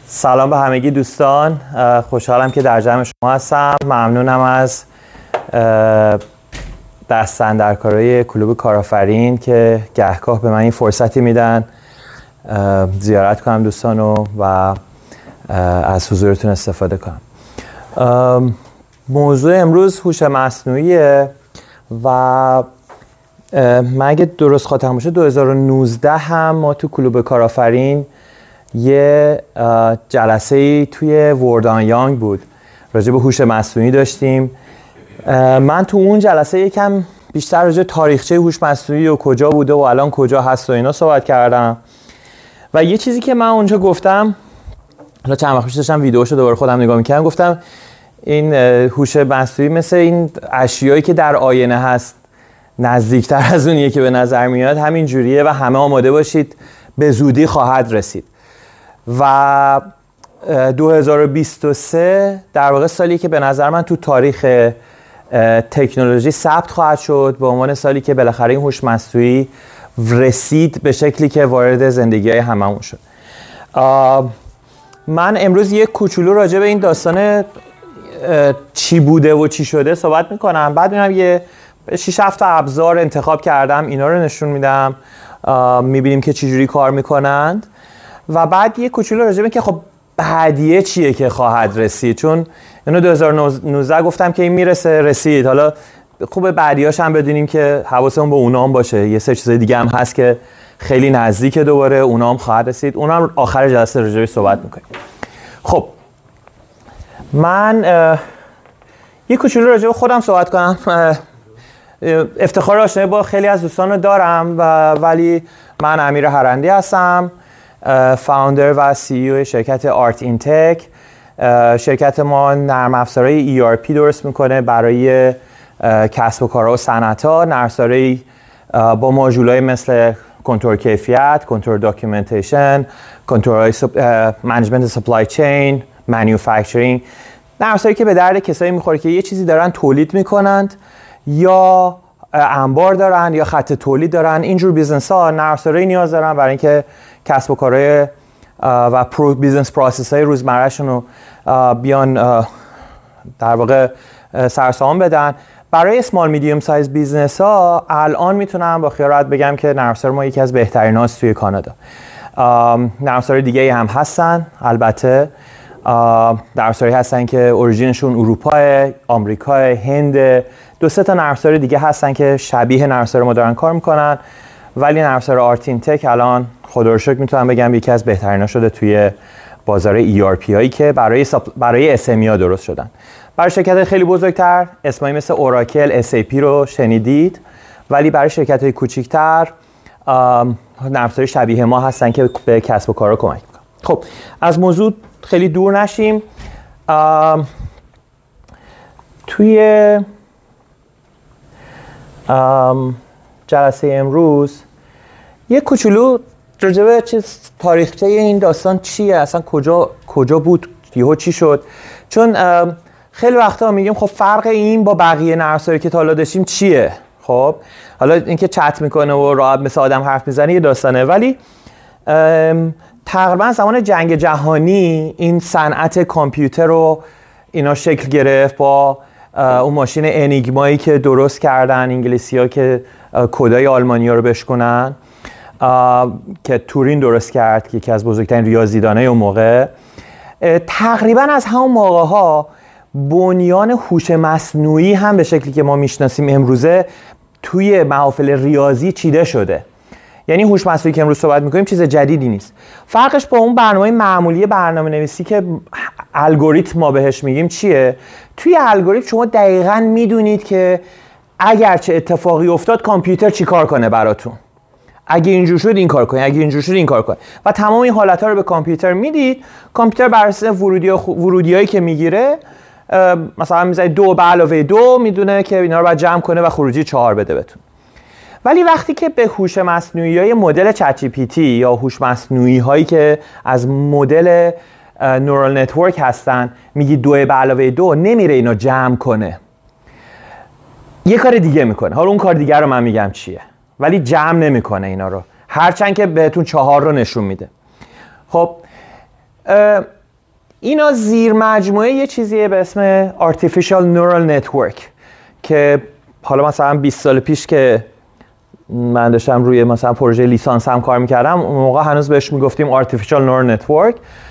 سلام به همگی دوستان، خوشحالم که در جمع شما هستم. ممنونم از دست‌اندرکارای کلوب کارآفرین که گهگاه به من این فرصتی میدن زیارت کنم دوستانو و از حضورتون استفاده کنم. موضوع امروز هوش مصنوعیه و من اگه درست خاطرم باشه 2019 هم ما تو کلوب کارآفرین یه جلسه‌ای توی وردان یانگ بود راجع به هوش مصنوعی داشتیم. من تو اون جلسه یکم بیشتر راجع به تاریخچه هوش مصنوعی و کجا بوده و الان کجا هست و اینا صحبت کردم و یه چیزی که من اونجا گفتم، حالا چند وقت پیش داشتم ویدیوشو دوباره خودم نگاه می‌کردم، گفتم این هوش مصنوعی مثل این اشیایی که در آینه هست نزدیکتر از اونیه که به نظر میاد، همین جوریه و همه آماده باشید به زودی خواهد رسید. و 2023 در واقع سالی که به نظر من تو تاریخ تکنولوژی ثبت خواهد شد به عنوان سالی که بالاخره این هوش مصنوعی رسید به شکلی که وارد زندگی‌های هممون شد. من امروز یک کوچولو راجع به این داستان چی بوده و چی شده صحبت میکنم، بعد میرم یه 6-7 تا ابزار انتخاب کردم، اینا رو نشون میدم، میبینیم که چجوری کار میکنند و بعد یه کوچولو راجع به که خب بعدیه چیه که خواهد رسید، چون اینو 2019 گفتم که این میرسه رسید، حالا خوبه بعدیاش هم بدونیم که حواسمون به اونا هم باشه. یه سه چیز دیگه هم هست که خیلی نزدیکه، دوباره اونا هم خواهد رسید، اونا هم آخر جلسه راجع بهش صحبت میکنیم. خب من یه کوچولو راجع به خودم صحبت کنم. افتخار آشنایی با خیلی از دوستان رو دارم ولی من امیر هرندی هستم، فاوندر و سی او شرکت آرت اینتک. شرکت ما نرم افزارهای ERP درست میکنه برای کسب و کارها و صنعت‌ها، نرم افزارهای با ماژول‌های مثل کنترل کیفیت، کنترل داکیومنتیشن، کنترل منیجمنت سپلای چین، مانیفکتورینگ، نرم افزاری که به درد کسایی میخوره که یه چیزی دارن تولید میکنند یا انبار دارن یا خط تولید دارن. اینجور بیزنس ها نرم افزارهایی نیاز دارن برای اینکه کسب و کارهای و بیزنس پروسس های روزمرهشون رو بیان در واقع سرسام بدن. برای اسمال میدیوم سایز بیزنس ها الان میتونم با خیال راحت بگم که نرم افزار ما یکی از بهترین هاست توی کانادا. نرم افزار دیگه هم هستن، البته نرم افزاری هستن که اوریجینشون اروپا، آمریکا، هند، 2-3 تا نرم افزار دیگه هستن که شبیه نرم افزار ما دارن کار میکنن، ولی نرم افزار آرت اینتک الان خدا رو شکر میتونم بگم یکی از بهترینا شده توی بازار ERP هایی که برای SME ها درست شدن. برای شرکت خیلی بزرگتر اسمایی مثل اوراکل، SAP رو شنیدید، ولی برای شرکت های کوچیکتر نرم افزار شبیه ما هستن که به کسب و کارها کمک میکنن. خب از موضوع خیلی دور نشیم. توی جلسه امروز یه کوچولو راجع به تاریخچه این داستان چیه، اصلا کجا بود، یهو چی شد، چون خیلی وقتا میگیم خب فرق این با بقیه نرم افزاری که تا حالا داشتیم چیه. خب حالا اینکه چت میکنه و راحت مثل آدم حرف میزنه یه داستانه، ولی تقریبا زمان جنگ جهانی این صنعت کامپیوتر رو اینا شکل گرفت با اون ماشین انیگمایی که درست کردن انگلیسی‌ها که کدای آلمانی‌ها رو بشکنن، که تورین درست کرد که یکی از بزرگترین ریاضیدانای اون موقع. تقریبا از همون موقع‌ها بنیان هوش مصنوعی هم به شکلی که ما میشناسیم امروزه توی محافل ریاضی چیده شده. یعنی هوش مصنوعی که امروز صحبت میکنیم چیز جدیدی نیست. فرقش با اون برنامه معمولی برنامه نویسی که الگوریتم ما بهش میگیم چیه؟ توی الگوریتم شما دقیقاً میدونید که اگر چه اتفاقی افتاد کامپیوتر چی کار کنه براتون. اگه اینجور شد این کار کنه، اگه اینجور شد این کار کنه، و تمام این حالت‌ها رو به کامپیوتر میدید. کامپیوتر بر اساس ورودیایی که میگیره مثلا میذارید 2 به علاوه 2 میدونه که اینا رو باید جمع کنه و خروجی 4 بده بهتون. ولی وقتی که به هوش مصنوعی‌های مدل چت جی پی تی یا هوش مصنوعی‌هایی که از مدل نورال نتورک هستن میگی 2 به علاوه 2، نمیره اینا جمع کنه، یه کار دیگه میکنه. حالا اون کار دیگه رو من میگم چیه، ولی جمع نمیکنه اینا رو، هرچند که بهتون 4 رو نشون میده. خب اینا زیر مجموعه یه چیزیه به اسم Artificial Neural Network که حالا مثلا 20 سال پیش که من داشتم روی مثلا پروژه لیسانس هم کار میکردم، اون موقع هنوز بهش میگفتیم Artificial Neural Network.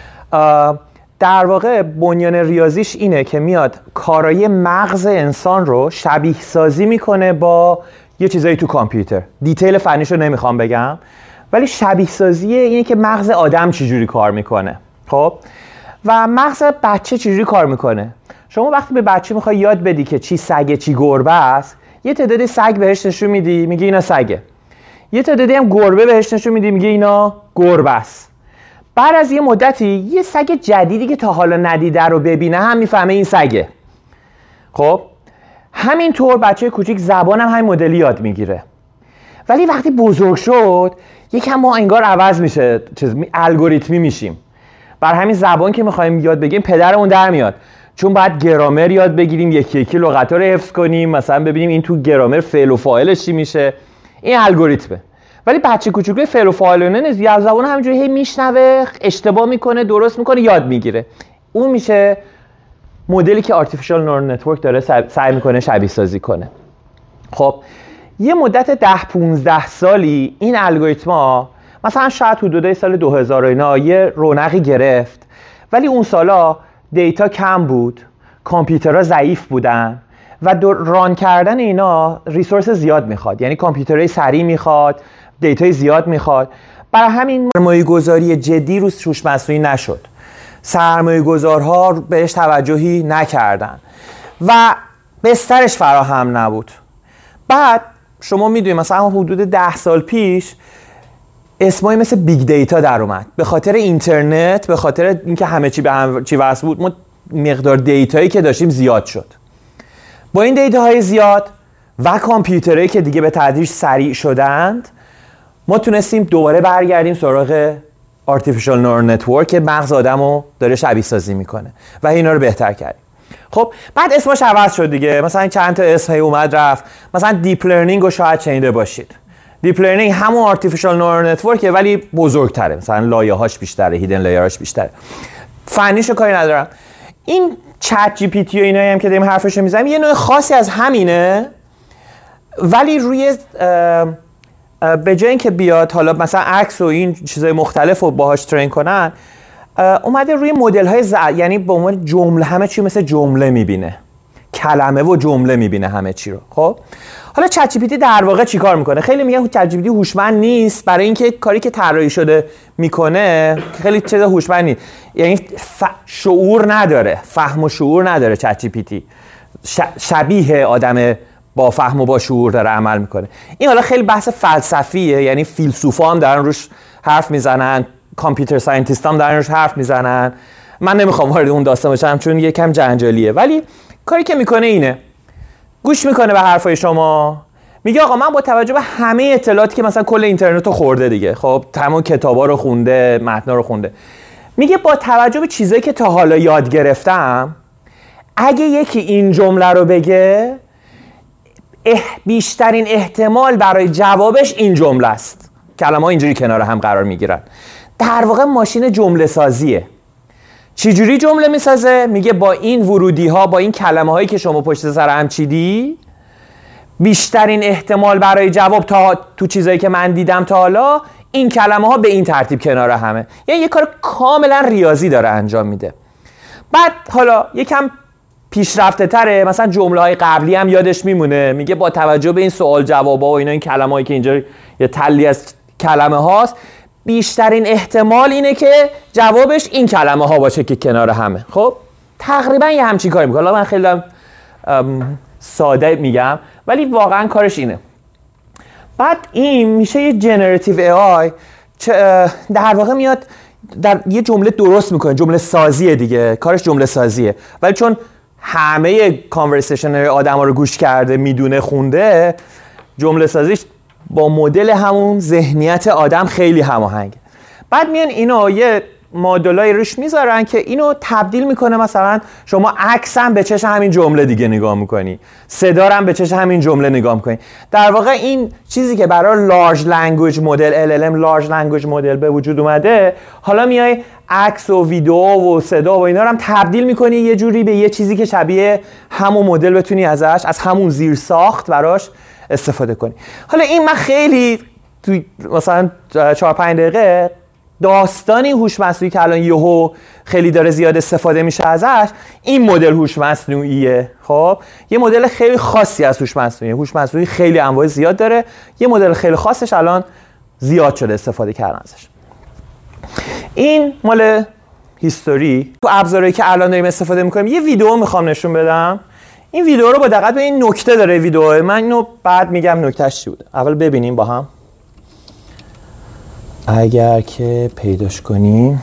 در واقع بنیان ریاضیش اینه که میاد کارای مغز انسان رو شبیه سازی میکنه با یه چیزایی تو کامپیوتر. دیتیل فنیش رو نمیخوام بگم، ولی شبیه سازیه اینه که مغز آدم چجوری کار میکنه. خب و مغز بچه چجوری کار میکنه؟ شما وقتی به بچه میخوای یاد بدی که چی سگه چی گربه است، یه تعدادی سگ بهش نشون میدی میگه اینا سگه، یه تعدادی هم گربه بهش نشون میدی میگه اینا گربه است. بعد از یه مدتی یه سگ جدیدی که تا حالا ندیده رو ببینه هم میفهمه این سگه. خب همینطور بچه کوچیک زبان هم همین مدلی یاد میگیره. ولی وقتی بزرگ شد یکم ما انگار عوض میشه، الگوریتمی میشیم. بر همین زبان که میخوایم یاد بگیریم پدرمون در میاد، چون باید گرامر یاد بگیریم، یکی یکی لغت‌ها رو حفظ کنیم، مثلا ببینیم این تو گرامر فعل و فاعلش چی میشه. این الگوریتمه. ولی بچه کوچولو فعل و فاعل نیست، یا زبان همینجوری هی میشنوه، اشتباه میکنه، درست میکنه، یاد میگیره. اون میشه مدلی که Artificial Neural Network داره سعی میکنه شبیه سازی کنه. خب یه مدت 10-15 سالی این الگوریتما مثلا شاید حدودای سال 2000 اینا یه رونقی گرفت، ولی اون سالا دیتا کم بود، کامپیوترها ضعیف بودن و ران کردن اینا ریسورس زیاد میخواد، یعنی کامپیوترهای سریع میخواد، دیتای زیاد میخواد. برای همین سرمایه گذاری جدی روش هوش مصنوعی نشد، سرمایه گذارها بهش توجهی نکردن و بسترش فراهم نبود. بعد شما میدونید مثلا حدود 10 سال پیش اسمایی مثل بیگ دیتا در اومد، به خاطر اینترنت، به خاطر اینکه همه چی به هم چی وصل بود، ما مقدار دیتایی که داشتیم زیاد شد. با این دیتاهای زیاد و کامپیوترهایی که دیگه به تدریج سریع شدند، ما تونستیم دوباره برگردیم سراغ Artificial Neural Network که مغز آدمو داره شبیه سازی میکنه و اینا رو بهتر کردیم. خب بعد اسمش عوض شد دیگه، مثلا چند تا اسم اومد رفت. مثلا دیپ لرنینگ رو شاید شنیده باشید. دیپ لرنینگ همون Artificial Neural Network ولی بزرگتره، مثلا لایه‌هاش بیشتره، هیدن لایرهاش بیشتره. فنیشو کاری ندارم. این چت جی پی تی و اینایی هم که داریم حرفشو میزنیم یه نوع خاصی از همینه، ولی روی به جای اینکه بیاد حالا مثلا عکس و این چیزای مختلف رو باهاش ترین کنن، اومده روی مدل های یعنی به عنوان جمله همه چی مثل جمله میبینه، کلمه و جمله میبینه همه چی رو. خب حالا چت جی پی تی در واقع چیکار میکنه؟ خیلی میگن چت جی پی تی هوشمند نیست، برای اینکه کاری که طراحی شده میکنه خیلی چیز هوشمند نیست، یعنی شعور نداره، فهم و شعور نداره. چت جی پی تی شبیه آدم با فهم و با شعور داره عمل میکنه. این حالا خیلی بحث فلسفیه، یعنی فیلسوفا هم دارن روش حرف میزنن، کامپیوتر ساینتیست هم دارن روش حرف میزنن. من نمیخوام وارد اون داستان بشم چون یکم جنجالیه، ولی کاری که میکنه اینه، گوش میکنه به حرفای شما، میگه آقا من با توجه به همه اطلاعاتی که مثلا کل اینترنت رو خورده دیگه، خب تمام کتابا رو خونده، متنا رو خونده، میگه با توجه به چیزایی که تا حالا یاد گرفتم، اگه یکی این جمله رو بگه بیشترین احتمال برای جوابش این جمله است. کلمه‌ها اینجوری کنار هم قرار میگیرن. در واقع ماشین جمله سازیه. چجوری جمله میسازه؟ میگه با این ورودی ها، با این کلمه هایی که شما پشت سر هم چیدی، بیشترین احتمال برای جواب تا تو چیزایی که من دیدم تا حالا این کلمه ها به این ترتیب کنار همه. یعنی یه کار کاملا ریاضی داره انجام میده. بعد حالا یکم پیشرفته تره، مثلا جمله های قبلی هم یادش میمونه، میگه با توجه به این سوال جوابا و اینا، این کلمه هایی که اینجا یه تلی از کلمه هاست، بیشترین احتمال اینه که جوابش این کلمه ها باشه که کنار همه. خب تقریبا یه همچین کاری میکنه. من خیلی ساده میگم ولی واقعا کارش اینه. بعد این میشه یه جنراتیو ای آی، در واقع میاد در یه جمله درست میکنه، جمله سازیه دیگه، کارش جمله سازیه. ولی چون همه کانورسیشن آدما رو گوش کرده، میدونه، خونده، جمله سازیش با مدل همون ذهنیت آدم خیلی هماهنگه. بعد میان اینا یه مدلای روش میذارن که اینو تبدیل میکنه، مثلا شما عکس هم به چشم همین جمله دیگه نگاه میکنی، صدا هم به چشم همین جمله نگاه میکنی. در واقع این چیزی که برای لارج لنگویج مدل LLM لارج لنگویج مدل به وجود اومده، حالا میای عکس و ویدیو و صدا و اینا رو هم تبدیل میکنی یه جوری به یه چیزی که شبیه همون مدل بتونی ازش از همون زیر ساخت براش استفاده کنی. حالا این من خیلی توی مثلا 4-5 دقیقه داستانی هوش مصنوعی که الان یهو خیلی داره زیاد استفاده میشه ازش، این مدل هوش مصنوعیه. خب یه مدل خیلی خاصی از هوش مصنوعی. هوش مصنوعی خیلی انواع زیاد داره، یه مدل خیلی خاصش الان زیاد شده استفاده کردن ازش. این مال هیستوری. تو ابزارهایی که الان داریم استفاده میکنیم یه ویدیو میخوام نشون بدم. این ویدیو رو با دقت به این نکته داره ویدیو، من اینو بعد میگم نکتهش چی بوده. اول ببینیم با هم اگر که پیداش کنیم.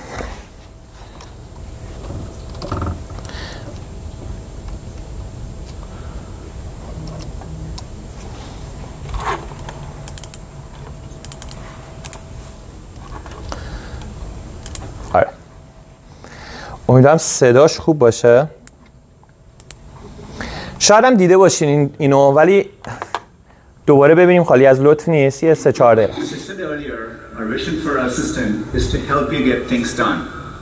آره امیدوارم صداش خوب باشه. شاید هم دیده باشین اینو، ولی دوباره ببینیم خالی از لطف نیست. یه 3-4 دقیقه. Our vision for our assistant is to help you get things done.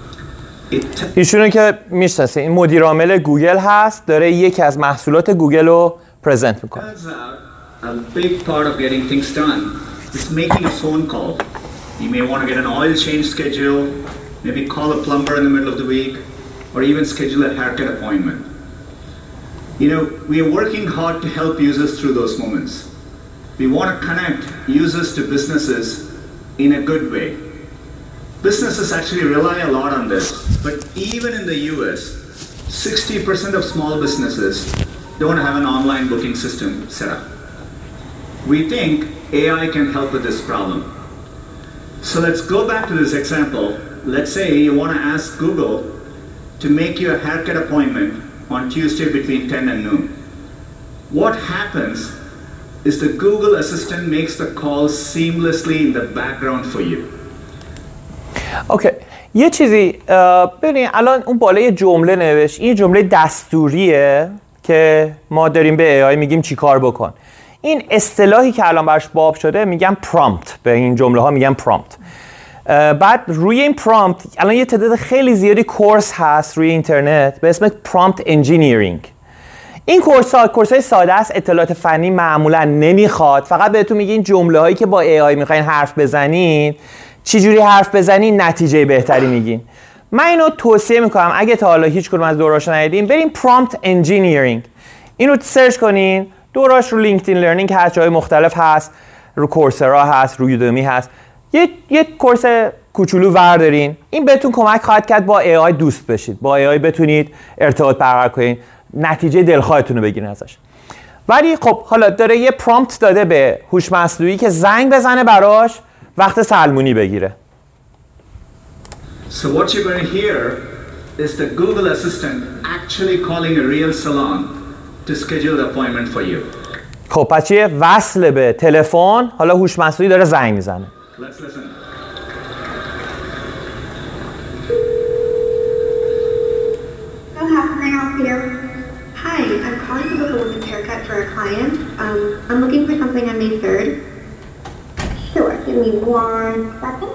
ایشونو که میشناسه، این مدیر عامل گوگل هست، داره یکی از محصولات گوگل رو پرزنت میکنه. A big part of getting things done is making a phone call. You may want to get an oil change schedule, maybe call a plumber in the middle of the week, or even schedule a haircut appointment. You know, we are working hard to help users through those moments. We want to connect users to businesses in a good way. Businesses actually rely a lot on this, but even in the US, 60% of small businesses don't have an online booking system set up. We think AI can help with this problem. So let's go back to this example. Let's say you want to ask Google to make you a haircut appointment on Tuesday between 10 and noon. What happens is the Google Assistant makes the call seamlessly in the background for you. اوکی یه چیزی ببینید، الان اون بالای جمله نوشت، این جمله دستوریه که ما داریم به AI میگیم چی کار بکن. این اصطلاحی که الان براش باب شده میگم پرامپت، به این جمله ها میگم پرامپت. بعد روی این پرامپت الان یه تعداد خیلی زیادی کورس هست روی اینترنت به اسم پرامپت انجینیرینگ. این کورس‌های ساده است، اطلاعات فنی معمولا نمیخواد، فقط بهتون میگه این جمله هایی که با AI میخواین حرف بزنین چی جوری حرف بزنین نتیجه بهتری میگین. من اینو توصیه میکنم اگه تا حالا هیچ کدوم از دوراشو ندیدین بریم پرامپت انجینیرینگ اینو سرچ کنین. دوراش رو لینکدین لرنینگ هست، جای مختلف هست، رو کورسرا هست، رو یودمی هست. یه کورس کوچولو وردارین، این بهتون کمک خواهد کرد با AI دوست بشید، با AI بتونید ارتباط برقرار کنین، نتیجه دلخواهتون رو بگیرین ازش. ولی خب حالا داره یه پرامپت داده به هوش مصنوعی که زنگ بزنه براش وقت سلمونی بگیره. So what you're going to hear is the Google Assistant actually calling a real salon to schedule the appointment for you. خب پس چیه؟ وصل به تلفن، حالا هوش مصنوعی داره زنگ میزنه. Let's listen. So how can I help you? Hi, I'm calling to book a women's haircut for a client. I'm looking for something on May 3rd. Sure, give me 1 second.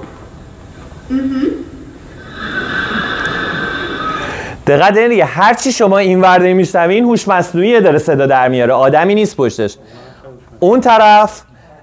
دقت دیگه هر چی شما این ورده میشنوین هوش مصنوعی داره صدا در میاره، آدمی نیست پشتش. اون طرف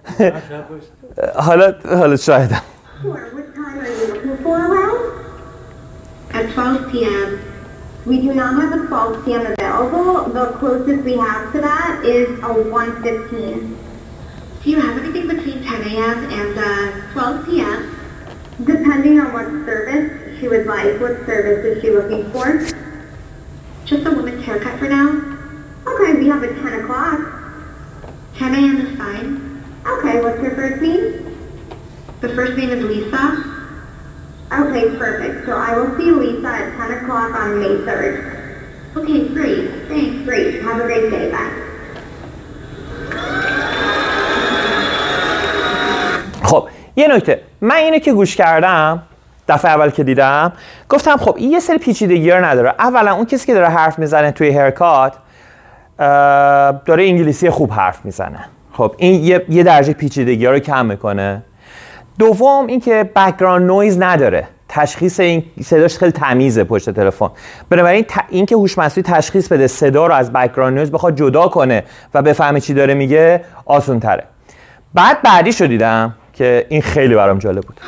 حالا شاهدم. Sure, what time are you looking for around? At 12 p.m. We do not have a 12 p.m. available. The closest we have to that is a 1:15. Do you have anything between 10 a.m. and 12 p.m.? Depending on what service she would like. What service is she looking for? Just a woman's haircut for now. Okay, we have a 10 o'clock. 10 a.m. is fine. Okay, what's her first name? The first name is Lisa. Okay, perfect. So I will see Lisa at 10 o'clock on May 3rd. Okay, great. Thanks, great. Have a great day. Bye. خب یه نکته، من اینو که گوش کردم دفعه اول که دیدم گفتم خب این یه سری پیچیدگی ها نداره. اولا اون کسی که داره حرف میزنه توی هرکات داره انگلیسی خوب حرف میزنه، خب این یه درجه پیچیدگی ها رو کم میکنه. دوم اینکه بک‌گراند نویز نداره، تشخیص این صداش خیلی تمیزه پشت تلفن، بنابراین اینکه هوش مصنوعی تشخیص بده صدا رو از بک‌گراند نویز بخواد جدا کنه و بفهمه چی داره میگه آسان تره. بعدیش رو دیدم که این خیلی برام جالب بود.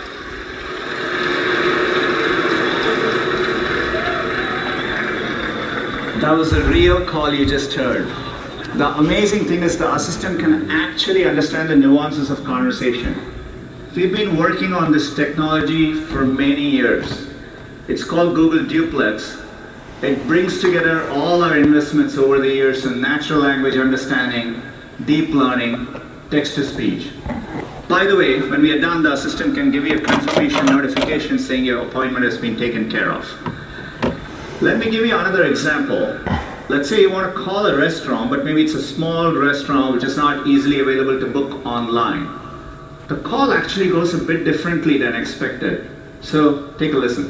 That was a real call you just heard. The amazing thing is the assistant can actually understand the nuances of conversation. We've been working on this technology for many years. It's called Google Duplex. It brings together all our investments over the years in natural language understanding, deep learning, text-to-speech. By the way, when we are done, the assistant can give you a confirmation notification saying your appointment has been taken care of. Let me give you another example. Let's say you want to call a restaurant, but maybe it's a small restaurant which is not easily available to book online. The call actually goes a bit differently than expected. So take a listen.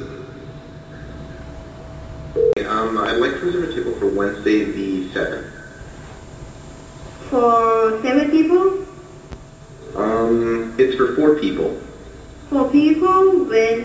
I'd like to reserve a table for Wednesday the 7th. For 7 people? It's for 4 people. 4 people when?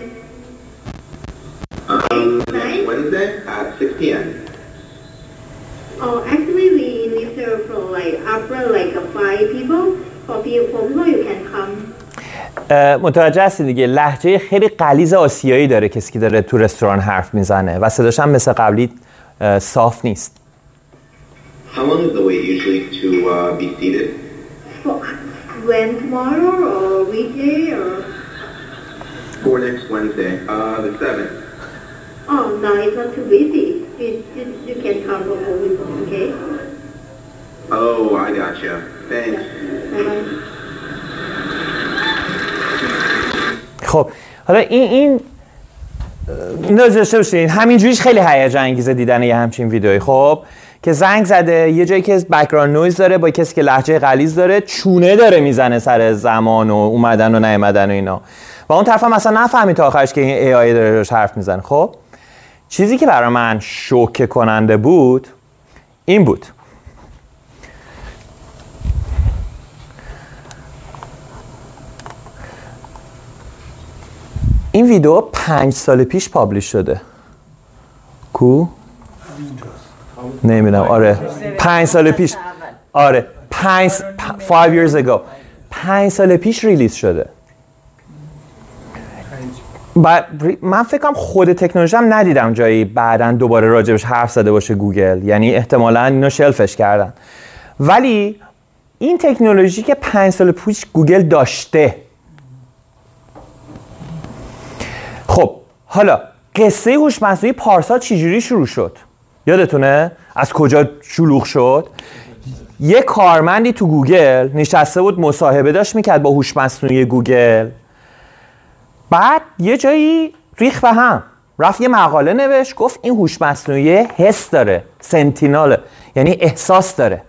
Next Wednesday at 6 p.m. Oh, actually we reserve for like after like 5 people. For people you can come. متوجه هستی دیگه، لهجه خیلی غلیظ آسیایی داره کسی که داره تو رستوران حرف میزنه و صداش هم مثل قبلی صاف نیست. How long is the wait usually to be seated? When tomorrow or weekday or? For next Wednesday, the 7th. Oh no, it's not too busy. You can come over with us, okay? Oh, I gotcha. Thanks. Bye-bye. خب حالا این داشته باشین همینجوریش خیلی هیجان انگیزه دیدن یه همچین ویدئویی. خب که زنگ زده یه جایی که بک‌گراند نویز داره با کسی که لهجه غلیظ داره چونه داره میزنه سر زمان و اومدن و نیومدن و اینا و اون طرف هم اصلا نفهمید تا آخرش که این AI داره روش حرف میزنه. خب چیزی که برای من شوکه کننده بود این بود. این ویدیو 5 سال پیش پابلیش شده. کو؟ نمیدونم. آره 5 سال پیش. آره 5 years ago 5 سال پیش ریلیز شده. من فکرم خود تکنولوژی هم ندیدم جایی بعدن دوباره راجبش حرف زده باشه گوگل، یعنی احتمالاً اینو شلفش کردن، ولی این تکنولوژی که 5 سال پیش گوگل داشته. خب حالا قصه هوش مصنوعی پارسال چجوری شروع شد؟ یادتونه؟ از کجا شلوغ شد؟ یه کارمندی تو گوگل نشسته بود مصاحبه داشت میکرد با هوش مصنوعی گوگل، بعد یه جایی ریخ به هم، رفت یه مقاله نوشت گفت این هوش مصنوعی حس داره، سنتیناله، یعنی احساس داره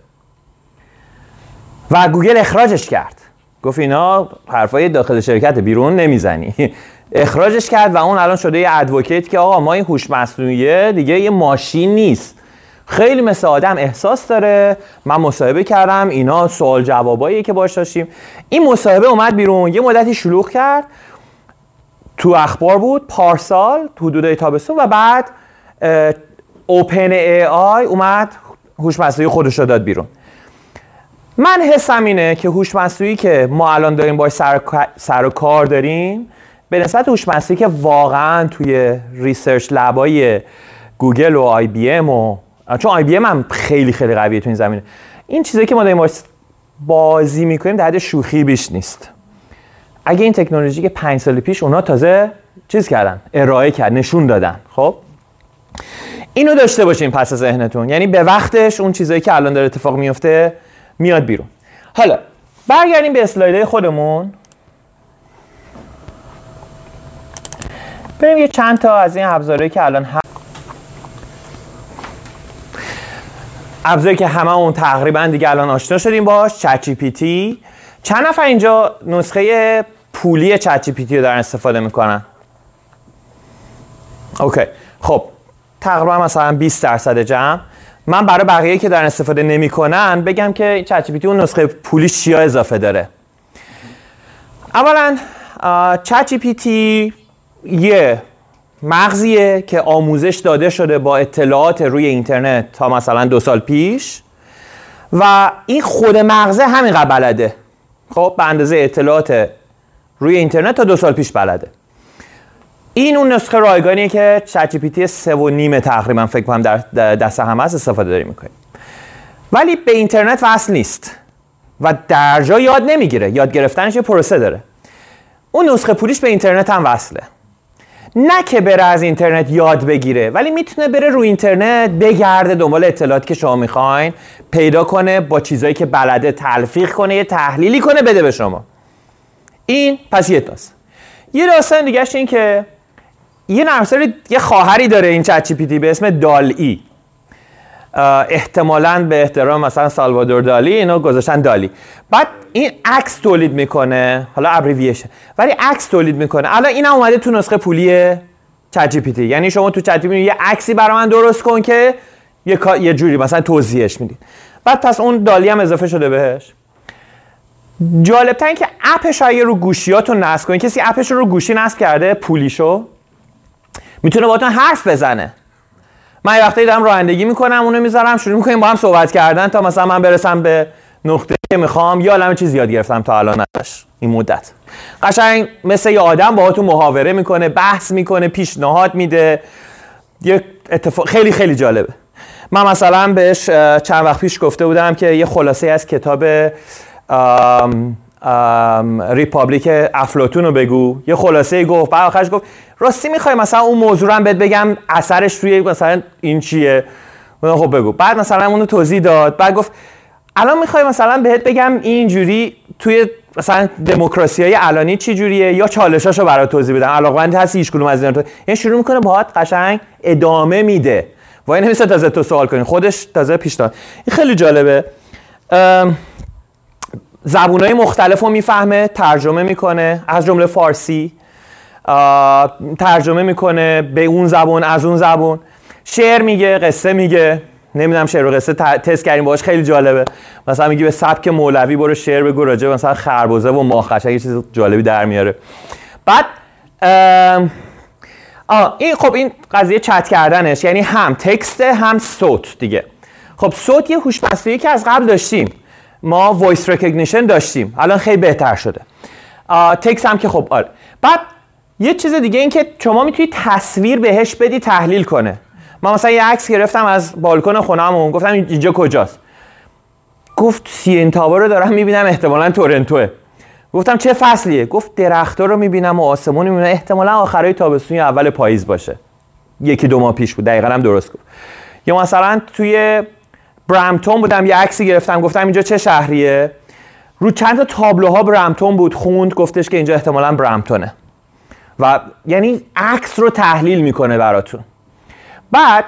و گوگل اخراجش کرد، گفت اینا حرفای داخل شرکت بیرون نمیزنی. اخراجش کرد و اون الان شده یه ادوکیت که آقا ما این هوش مصنوعی دیگه یه ماشین نیست، خیلی مثل آدم احساس داره. من مصاحبه کردم، اینا سوال جواباییه که باهاش داشتیم. این مصاحبه اومد بیرون، یه مدتی شلوغ کرد، تو اخبار بود پارسال حدود تابستون و بعد اوپن ای آی اومد هوش مصنوعی خودش رو داد بیرون. من حسم اینه که هوش مصنوعی که ما الان داریم باهاش سر و کار داریم به نسبت هوش مصنوعی که واقعا توی ریسرچ لبای گوگل و آی بی ام و چون آی بی ام هم خیلی خیلی قویه تو این زمینه، این چیزایی که ما داریم باهاش بازی میکنیم در حد شوخی بیش نیست. اگه این تکنولوژی که 5 سال پیش اونا تازه چیز کردن، ارائه کرد، نشون دادن، خب اینو داشته باشین پس از ذهنتون، یعنی به وقتش اون چیزایی که الان داره اتفاق میفته میاد بیرون. حالا برگردیم به اسلایدهای خودمون، بریم یه چند تا از این ابزارهایی که الان ابزاری که هممون تقریبا دیگه الان آشنا شدیم باش، چت جی پی تی. چند نفر اینجا نسخه پولی چت جی پی تی رو دارن استفاده میکنن؟ اوکی. خب تقریبا مثلا 20% جمع. من برای بقیه که دارن استفاده نمی‌کنن بگم که چت جی پی تی اون نسخه پولیش چیا اضافه داره. اولا چت جی پی تی یه مغزیه که آموزش داده شده با اطلاعات روی اینترنت تا مثلا 2 سال پیش و این خود مغزه همینقدر بلده. خب به اندازه اطلاعات روی اینترنت تا 2 سال پیش بلده. این اون نسخه رایگانیه که چت جی پی تی 3.5 تقریبا فکر کنم در دست هم هست استفاده داریم میکنیم. ولی به اینترنت وصل نیست و در جا یاد نمیگیره. یاد گرفتنش یه پروسه داره. اون نسخه پولیش به اینترنت هم وصله. نه که بره از اینترنت یاد بگیره، ولی میتونه بره رو اینترنت بگرده دنبال اطلاعاتی که شما میخواین، پیدا کنه، با چیزایی که بلده تلفیق کنه، یه تحلیلی کنه بده به شما. این پس یه داستان. یه داستان دیگه‌ش این که یه نرم‌افزار یه خواهری داره این چت جی پی تی به اسم دال ای. احتمالاً به احترام مثلا سالوادور دالی اینو گذاشتن دالی. بعد این عکس تولید میکنه، حالا ابریویشن، ولی عکس تولید میکنه. الان اینم اومده تو نسخه پولی چت جی پی تی. یعنی شما تو چت جی پی تی یه عکسی برای من درست کن که یه جوری مثلا توضیحش میدید. بعد پس اون دالی هم اضافه شده بهش. جالب‌تر این که اپش اگه رو گوشیاتون نصب کنین، کسی اپش رو گوشی نصب کرده پولیشو میتونه باهاتون حرف بزنه. من یه وقتی دارم رانندگی میکنم اونو میذارم شروع میکنیم با هم صحبت کردن تا مثلا من برسم به نقطه‌ای که میخوام. یا عالمه چیز یاد گرفتم تا الان ازش این مدت. قشنگ مثل یه آدم باهاتون محاوره میکنه، بحث میکنه، پیشنهاد میده. یه اتفاق خیلی خیلی جالبه. من مثلا بهش چند وقت پیش گفته بودم که یه خلاصه از کتاب ریپابلیک افلاطون رو بگو. یه خلاصه گفت، بعد آخرش گفت راستی میخوای مثلا اون موضوع رو هم بهت بگم اثرش روی مثلا این چیه؟ خب بگو. بعد مثلا اونو توضیح داد. بعد گفت الان میخوای مثلا بهت بگم اینجوری توی مثلا دموکراسی‌های الانی چی جوریه یا چالشاشو برات توضیح بدم. علاقه‌مند هستی هیچ کدوم از اینا تو. یعنی شروع میکنه باهات قشنگ ادامه میده. وای نمیشه تازه تو سوال کنی. خودش تازه پیشنهاد. این خیلی جالبه. زبونهای مختلف رو میفهمه، ترجمه میکنه، از جمله فارسی ترجمه میکنه به اون زبون، از اون زبون. شعر میگه، قصه میگه. نمیدونم شعر و قصه تست کردیم باهاش، خیلی جالبه. مثلا میگه به سبک مولوی برو شعر بگو راجع به مثلا خربزه و ماه، قشنگ یه چیز جالبی در میاره. بعد این خب این قضیه چت کردنش یعنی هم تکست هم صوت دیگه. خب صوت یه هوش مصنوعی که از قبل داشتیم، ما وایس ریکگنیشن داشتیم، الان خیلی بهتر شده. تکست هم که خب آره. بعد یه چیز دیگه این که شما میتونی تصویر بهش بدی تحلیل کنه. من مثلا یه عکس گرفتم از بالکن خونه‌مون، گفتم اینجا کجاست؟ گفت سی این تاور رو دارم میبینم، احتمالاً تورنتوه. گفتم چه فصلیه؟ گفت درخت‌ها رو میبینم و آسمون میبینم، احتمالاً آخرای تابستون یا اول پاییز باشه. 1-2 ماه پیش بود، دقیقاً هم درست گفت. یا مثلا توی برامپتون بودم یه عکسی گرفتم، گفتم اینجا چه شهریه؟ رو چند تا تابلوها برامپتون بود، خوند، گفتش که اینجا احتمالاً برامپتونه. و یعنی عکس رو تحلیل میکنه براتون. بعد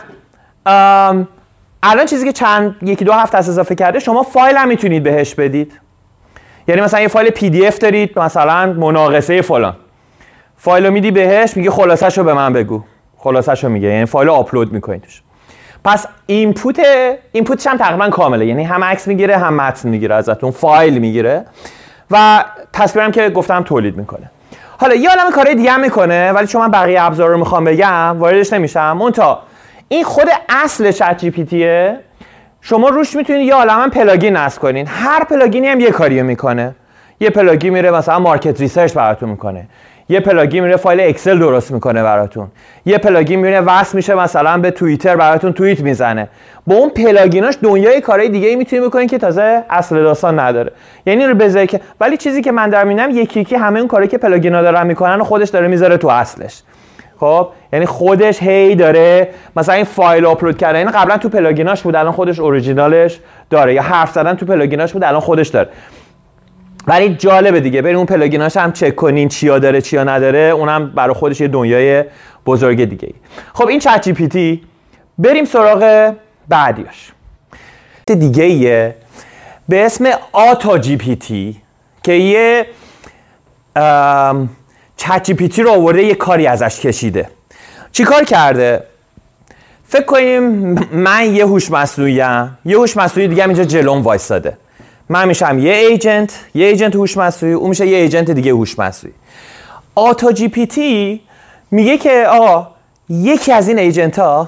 الان چیزی که 1-2 هفته از اضافه کرده، شما فایل هم میتونید بهش بدید. یعنی مثلا یه فایل پی دی اف دارید، مثلا مناقصه فلان، فایل رو میدی بهش، میگه خلاصش رو به من بگو، خلاصش رو میگه، یعنی فایل رو آپلود میکنید توش. پس اینپوتش هم تقریبا کامله، یعنی هم عکس میگیره هم متن میگیره ازتون، فایل میگیره و تصویرم که گفتم تولید میکنه. حالا یه عالمه کارهای دیگه هم میکنه، ولی چون من بقیه ابزار رو میخوام بگم واردش نمیشم. منتها این خود اصل چت جی پی تیه، شما روش میتونید یه عالمه پلاگین نصب کنین. هر پلاگینی هم یه کاریو میکنه. یه پلاگین میره مثلا مارکت ریسرچ براتون میکنه، یه پلاگین میره فایل اکسل درست میکنه براتون، یه پلاگین میره وصل میشه مثلا به توییتر براتون توییت میزنه. با اون پلاگیناش دنیای کارهای دیگه میتونید بکنین که تازه اصل داستان نداره. یعنی رو بذاره که، ولی چیزی که من دارم میبینم یکی یکی همه اون کاری که پلاگینا دارن میکنن و خودش داره میذاره تو اصلش. خب یعنی خودش هی داره مثلا این فایل آپلود کردن، این قبلا تو پلاگیناش بود الان خودش اوریجینالش داره، یا حرف زدن تو پلاگیناش بود الان خودش داره. ولی جالبه دیگه، بریم اون پلاگیناش هم چک کنین چیا داره چیا نداره، اونم برای خودش یه دنیای بزرگ دیگه. خب این چت جی پی تی، بریم سراغ بعدیاش. دیگه ایه به اسم آتا جی پی تی که یه چت جی پی تی رو آورده یه کاری ازش کشیده. چیکار کرده؟ فکر کنیم من یه هوش مصنوعی‌ام، یه هوش مصنوعی دیگه اینجا جلوم وایساده. من میشم یه ایجنت هوش مصنوعی، اون میشه یه ایجنت دیگه هوش مصنوعی. آتا جی پی تی میگه که آقا یکی از این ایجنت ها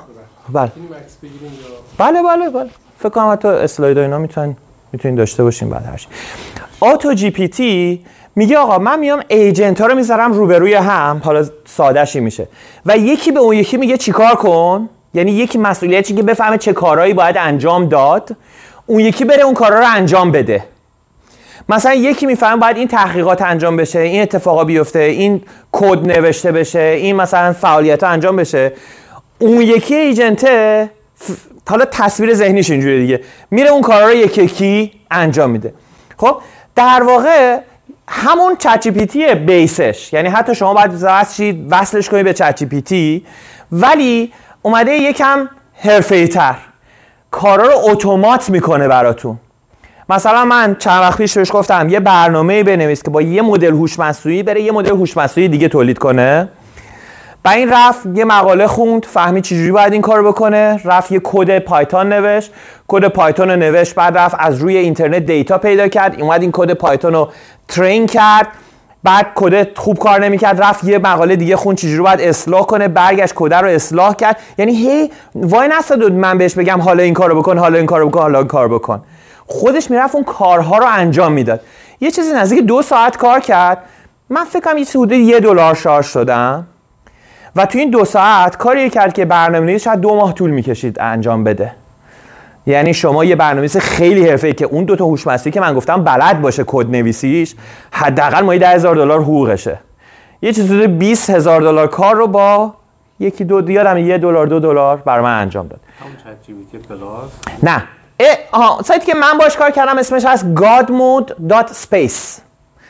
بله فکر کنم حتی اسلاید اینا میتونین داشته باشین بعد هرچی. آتا جی پی تی میگه آقا من میام ایجنت ها رو میذارم روبروی هم، حالا ساده‌شی میشه، و یکی به اون یکی میگه چیکار کن، یعنی یکی مسئولیتش که بفهمه چه کارهایی باید انجام داد، اون یکی بره اون کارا رو انجام بده. مثلا یکی میفهمه باید این تحقیقات انجام بشه، این اتفاقا بیفته، این کد نوشته بشه، این مثلا فعالیت ها انجام بشه، اون یکی ایجنته حالا تصویر ذهنیش اینجوریه دیگه، میره اون کارا رو یکی یکی انجام میده. خب در واقع همون چت جی پی تی بیسش، یعنی حتی شما باید وصلش کنید به چت جی پی تی، ولی اومده یکم حرفه‌ای‌تر کارا رو اتومات میکنه براتون. مثلا من چند وقت پیش بهش گفتم یه برنامه‌ای بنویس که با یه مدل هوش مصنوعی بره یه مدل هوش مصنوعی دیگه تولید کنه. و این رفت یه مقاله خوند، فهمید چجوری باید این کارو بکنه، رفت یه کد پایتون نوشت، کد پایتون رو نوشت، بعد رفت از روی اینترنت دیتا پیدا کرد، اومد این کد پایتون رو ترین کرد، بعد کد خوب کار نمی‌کرد، رفت یه مقاله دیگه خوند چجوری باید اصلاح کنه، برگشت کد رو اصلاح کرد. یعنی هی وای نستاد من بهش بگم حالا این کارو بکن، حالا این کارو بکن، حالا این کارو بکن. خودش میرفت اون کارها رو انجام میداد. یه چیزی نزدیک 2 ساعت کار کرد. من فکر کنم یه حدود $1 شارژ شدم و تو این 2 ساعت کاری کرد که برنامه‌نویس شاید 2 ماه طول میکشید انجام بده. یعنی شما یه برنامه‌نویس خیلی حرفه‌ای که اون 2 تا هوش مصنوعی که من گفتم بلد باشه کد نویسیش، حداقل ماهی $10,000 حقوقشه. یه چیز حدود $20,000 کار رو با یکی دو یادم $1 $2 برای من انجام داد. همون چت جی پی تی پلاس؟ نه. سایتی که من باش کار کردم اسمش هست godmode.space.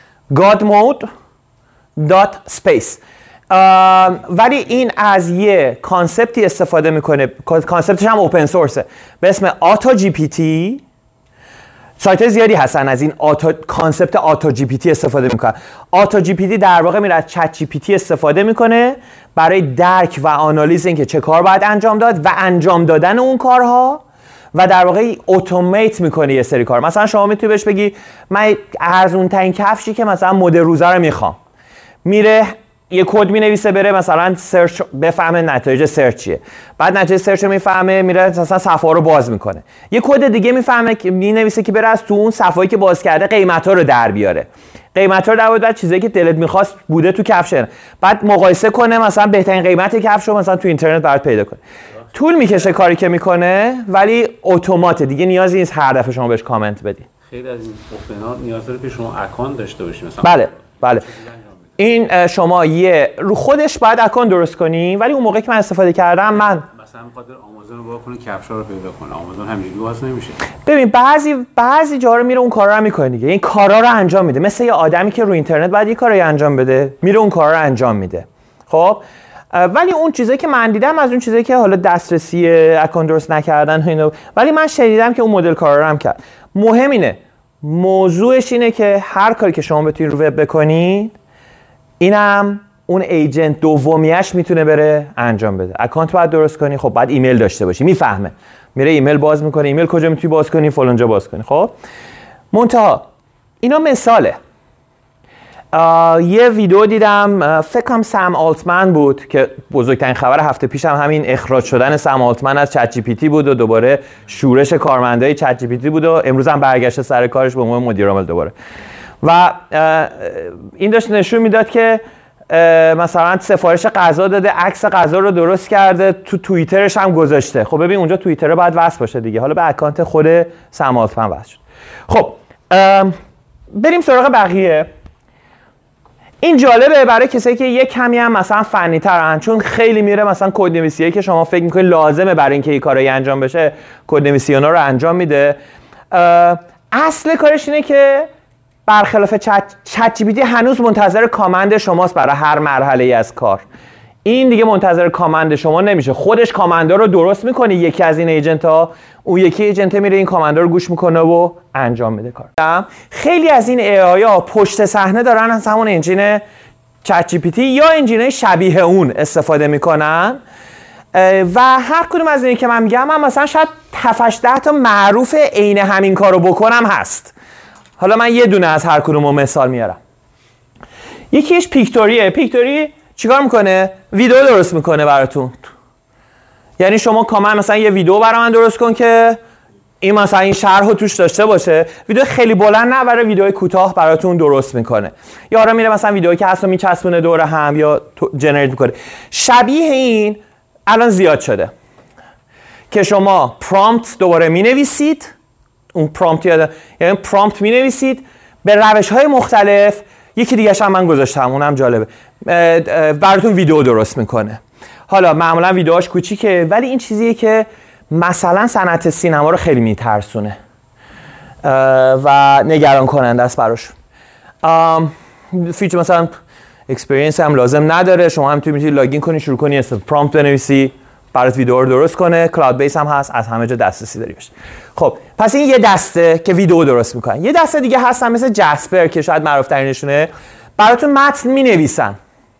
godmode.space. ولی این از یه کانسپتی استفاده میکنه، کانسپتش هم اوپن سورسه، به اسم آتا جی پی تی. سایت زیادی هستن از این کانسپت آتا جی پی تی استفاده میکنن. آتا جی پی تی در واقع میره از چت جی پی تی استفاده میکنه برای درک و آنالیز اینکه چه کار باید انجام داد و انجام دادن اون کارها، و در واقع اتومات میکنه یه سری کار. مثلا شما میتونی بهش بگی من ارزون ترین کفشی که مثلا مد روزه رو میخوام، میره یه کد مینویسه بره مثلا سرچ بفهمه نتایج سرچ چیه، بعد نتایج سرچ رو میفهمه میره مثلا صفحه رو باز میکنه، یه کد دیگه میفهمه که مینویسه که بره از تو اون صفحه‌ای که باز کرده قیمتا رو در بیاره، قیمتا رو در بیاره، چیزایی که دلت میخواست بوده تو کفشه، بعد مقایسه کنه مثلا بهترین قیمت کفش رو مثلا تو اینترنت برات پیدا کنه. طول میکشه کاری که میکنه ولی اتومات، دیگه نیازی نیست هر دفعه شما بهش کامنت بدی. خیلی از این اوپن‌ها نیاز داره که شما اکانت داشته باشید مثلا. بله این شما یه رو خودش باید اکانت درست کنی، ولی اون موقع که من استفاده کردم من مثلا می‌خواد آمازون رو باز کنه کفشا رو پیدا کنه، آمازون همینجوری باز نمیشه. ببین بعضی جا رو میره اون کارا رو میکنه دیگه، این کارا رو انجام میده، مثل یه آدمی که رو اینترنت باید یه کاری انجام بده میره اون کارا رو انجام میده. خب ولی اون چیزایی که من دیدم از اون چیزایی که حالا دسترسی اکانت درست نکردن اینو، ولی من شنیدم که اون مدل کارا رو هم کرد. مهم اینه، موضوعش اینه که هر کاری که شما بتونید رو وب بکنید، اینم اون ایجنت دومیش میتونه بره انجام بده. اکانت باید درست کنی، خب بعد ایمیل داشته باشی، میفهمه، میره ایمیل باز میکنه، ایمیل کجا میتونی باز کنی، فلانجا باز کنی. خب منتها اینا مثاله. یه ویدیو دیدم، فکر کنم سم آلتمن بود که بزرگترین خبر هفته پیشم همین اخراج شدن سم آلتمن از چت جی پی تی بود و دوباره شورش کارمندای چت جی پی تی بود و امروز هم برگشته سر کارش به عنوان مدیر عامل دوباره. و این داشت نشون میداد که مثلا سفارش غذا داده، عکس غذا رو درست کرده، تو توییترش هم گذاشته. خب ببین اونجا توییتر باید وصل باشه دیگه، حالا به اکانت خود سم آلتمن وصل شد. خب بریم سراغ بقیه. این جالبه برای کسایی که یک کمی هم مثلا فنی ترن، چون خیلی میره مثلا کدنویسیه که شما فکر میکنید لازمه برای اینکه این کارایی انجام بشه، کدنویسی اونا رو انجام میده. اصل کارش اینه که برخلاف چت جی پی تی هنوز منتظر کامند شماست برای هر مرحله از کار. این دیگه منتظر کامند شما نمیشه، خودش کامندا رو درست میکنه، یکی از این ایجنت ها، اون یکی ایجنت میره این کامندا رو گوش میکنه و انجام میده کار. خیلی از این ای آی ها پشت صحنه دارن از همون انجین چت جی پی تی یا انجینای شبیه اون استفاده میکنن و هر کدوم از اینی که من میگم من مثلا شاید 7-10 تا معروف عین همین کارو بکنم هست. حالا من یه دونه از هر کدومو مثال میارم. یکیش پیکتوریه. پیکتوری چیکار میکنه؟ ویدیو درست میکنه براتون. یعنی شما کامل مثلا یه ویدیو برای من درست کن که این مثلا این شرحو توش داشته باشه. ویدیو خیلی بلند نه، برای ویدیو کوتاه براتون درست میکنه. یا آره میره مثلا ویدیویی که هستو میچسبونه دور هم یا جنریت میکنه. شبیه این الان زیاد شده که شما پرامپت دوباره مینویسید، اون پرامپت یعنی پرامپت مینویسید به روش‌های مختلف. یکی دیگه هم من گذاشتم اونم جالبه، براتون ویدیو درست میکنه. حالا معمولا ویدیوهاش کوچیکه ولی این چیزیه که مثلا صنعت سینما رو خیلی میترسونه و نگران کننده است براش. فیچر مثلا اکسپریانس هم لازم نداره، شما هم میتونید لاگین کنی شروع کنی پرامپت بنویسی برات ویدیو رو درست کنه. کلاود بیس هم هست، از همه جا دسترسی داری بشه. خب پس این یه دسته که ویدیو درست میکنن. یه دسته دیگه هستن مثل جاسپر که شاید معروف ترینشونه، براتون متن مینویسن.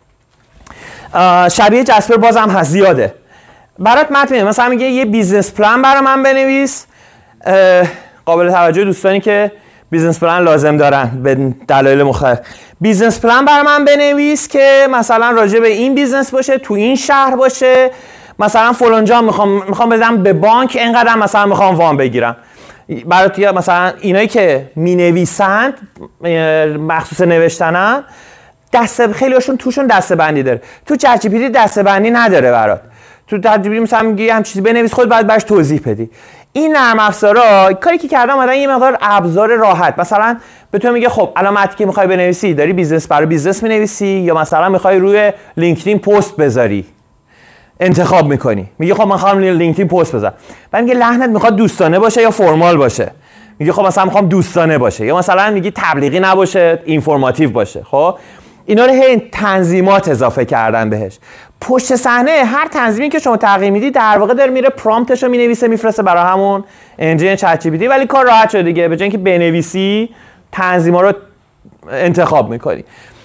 شبیه جاسپر بازم هست، زیاده. برات متن مینویسن، مثلا میگه یه بیزنس پلان برای من بنویس. قابل توجه دوستانی که بیزنس پلان لازم دارن به دلایل مختلف، بیزنس پلان برای من بنویس که مثلا راجع به این بیزنس باشه، تو این شهر باشه، مثلا فلان جا میخوام بدم به بانک، اینقدر مثلا میخوام وام بگیرم. برات مثلا اینایی که مینویسند مخصوص نوشتنن دسته، خیلی هاشون توشون دسته بندی داره. تو چت جی پی تی دسته بندی نداره برات. تو چت جی پی تی مثلا میگی هم چیزی بنویس، خود بعد براش توضیح بدی. این نرم افزارا کاری که کردم اومدن یه مقدار ابزار راحت، مثلا به تو میگه خب علامتی که میخوای بنویسی داری بیزنس برای بیزنس مینویسی یا مثلا میخوای روی لینکدین پست بذاری، انتخاب میکنی. میگه خب من میخوام لینکدین پست بذارم، بعد میگه لحنت میخواد دوستانه باشه یا فرمال باشه. میگه خب مثلا میخوام دوستانه باشه، یا مثلا میگی تبلیغی نباشه، اینفورماتیو باشه. خب اینا رو هی تنظیمات اضافه کردن بهش. پشت صحنه هر تنظیمی که شما تغییر میدی در واقع داره میره پرامپتش رو مینویسه میفرسته برای همون انجین چت جی پی تی، ولی کار راحت شده دیگه. به جای اینکه بنویسی تنظیما رو انتخاب میکنی.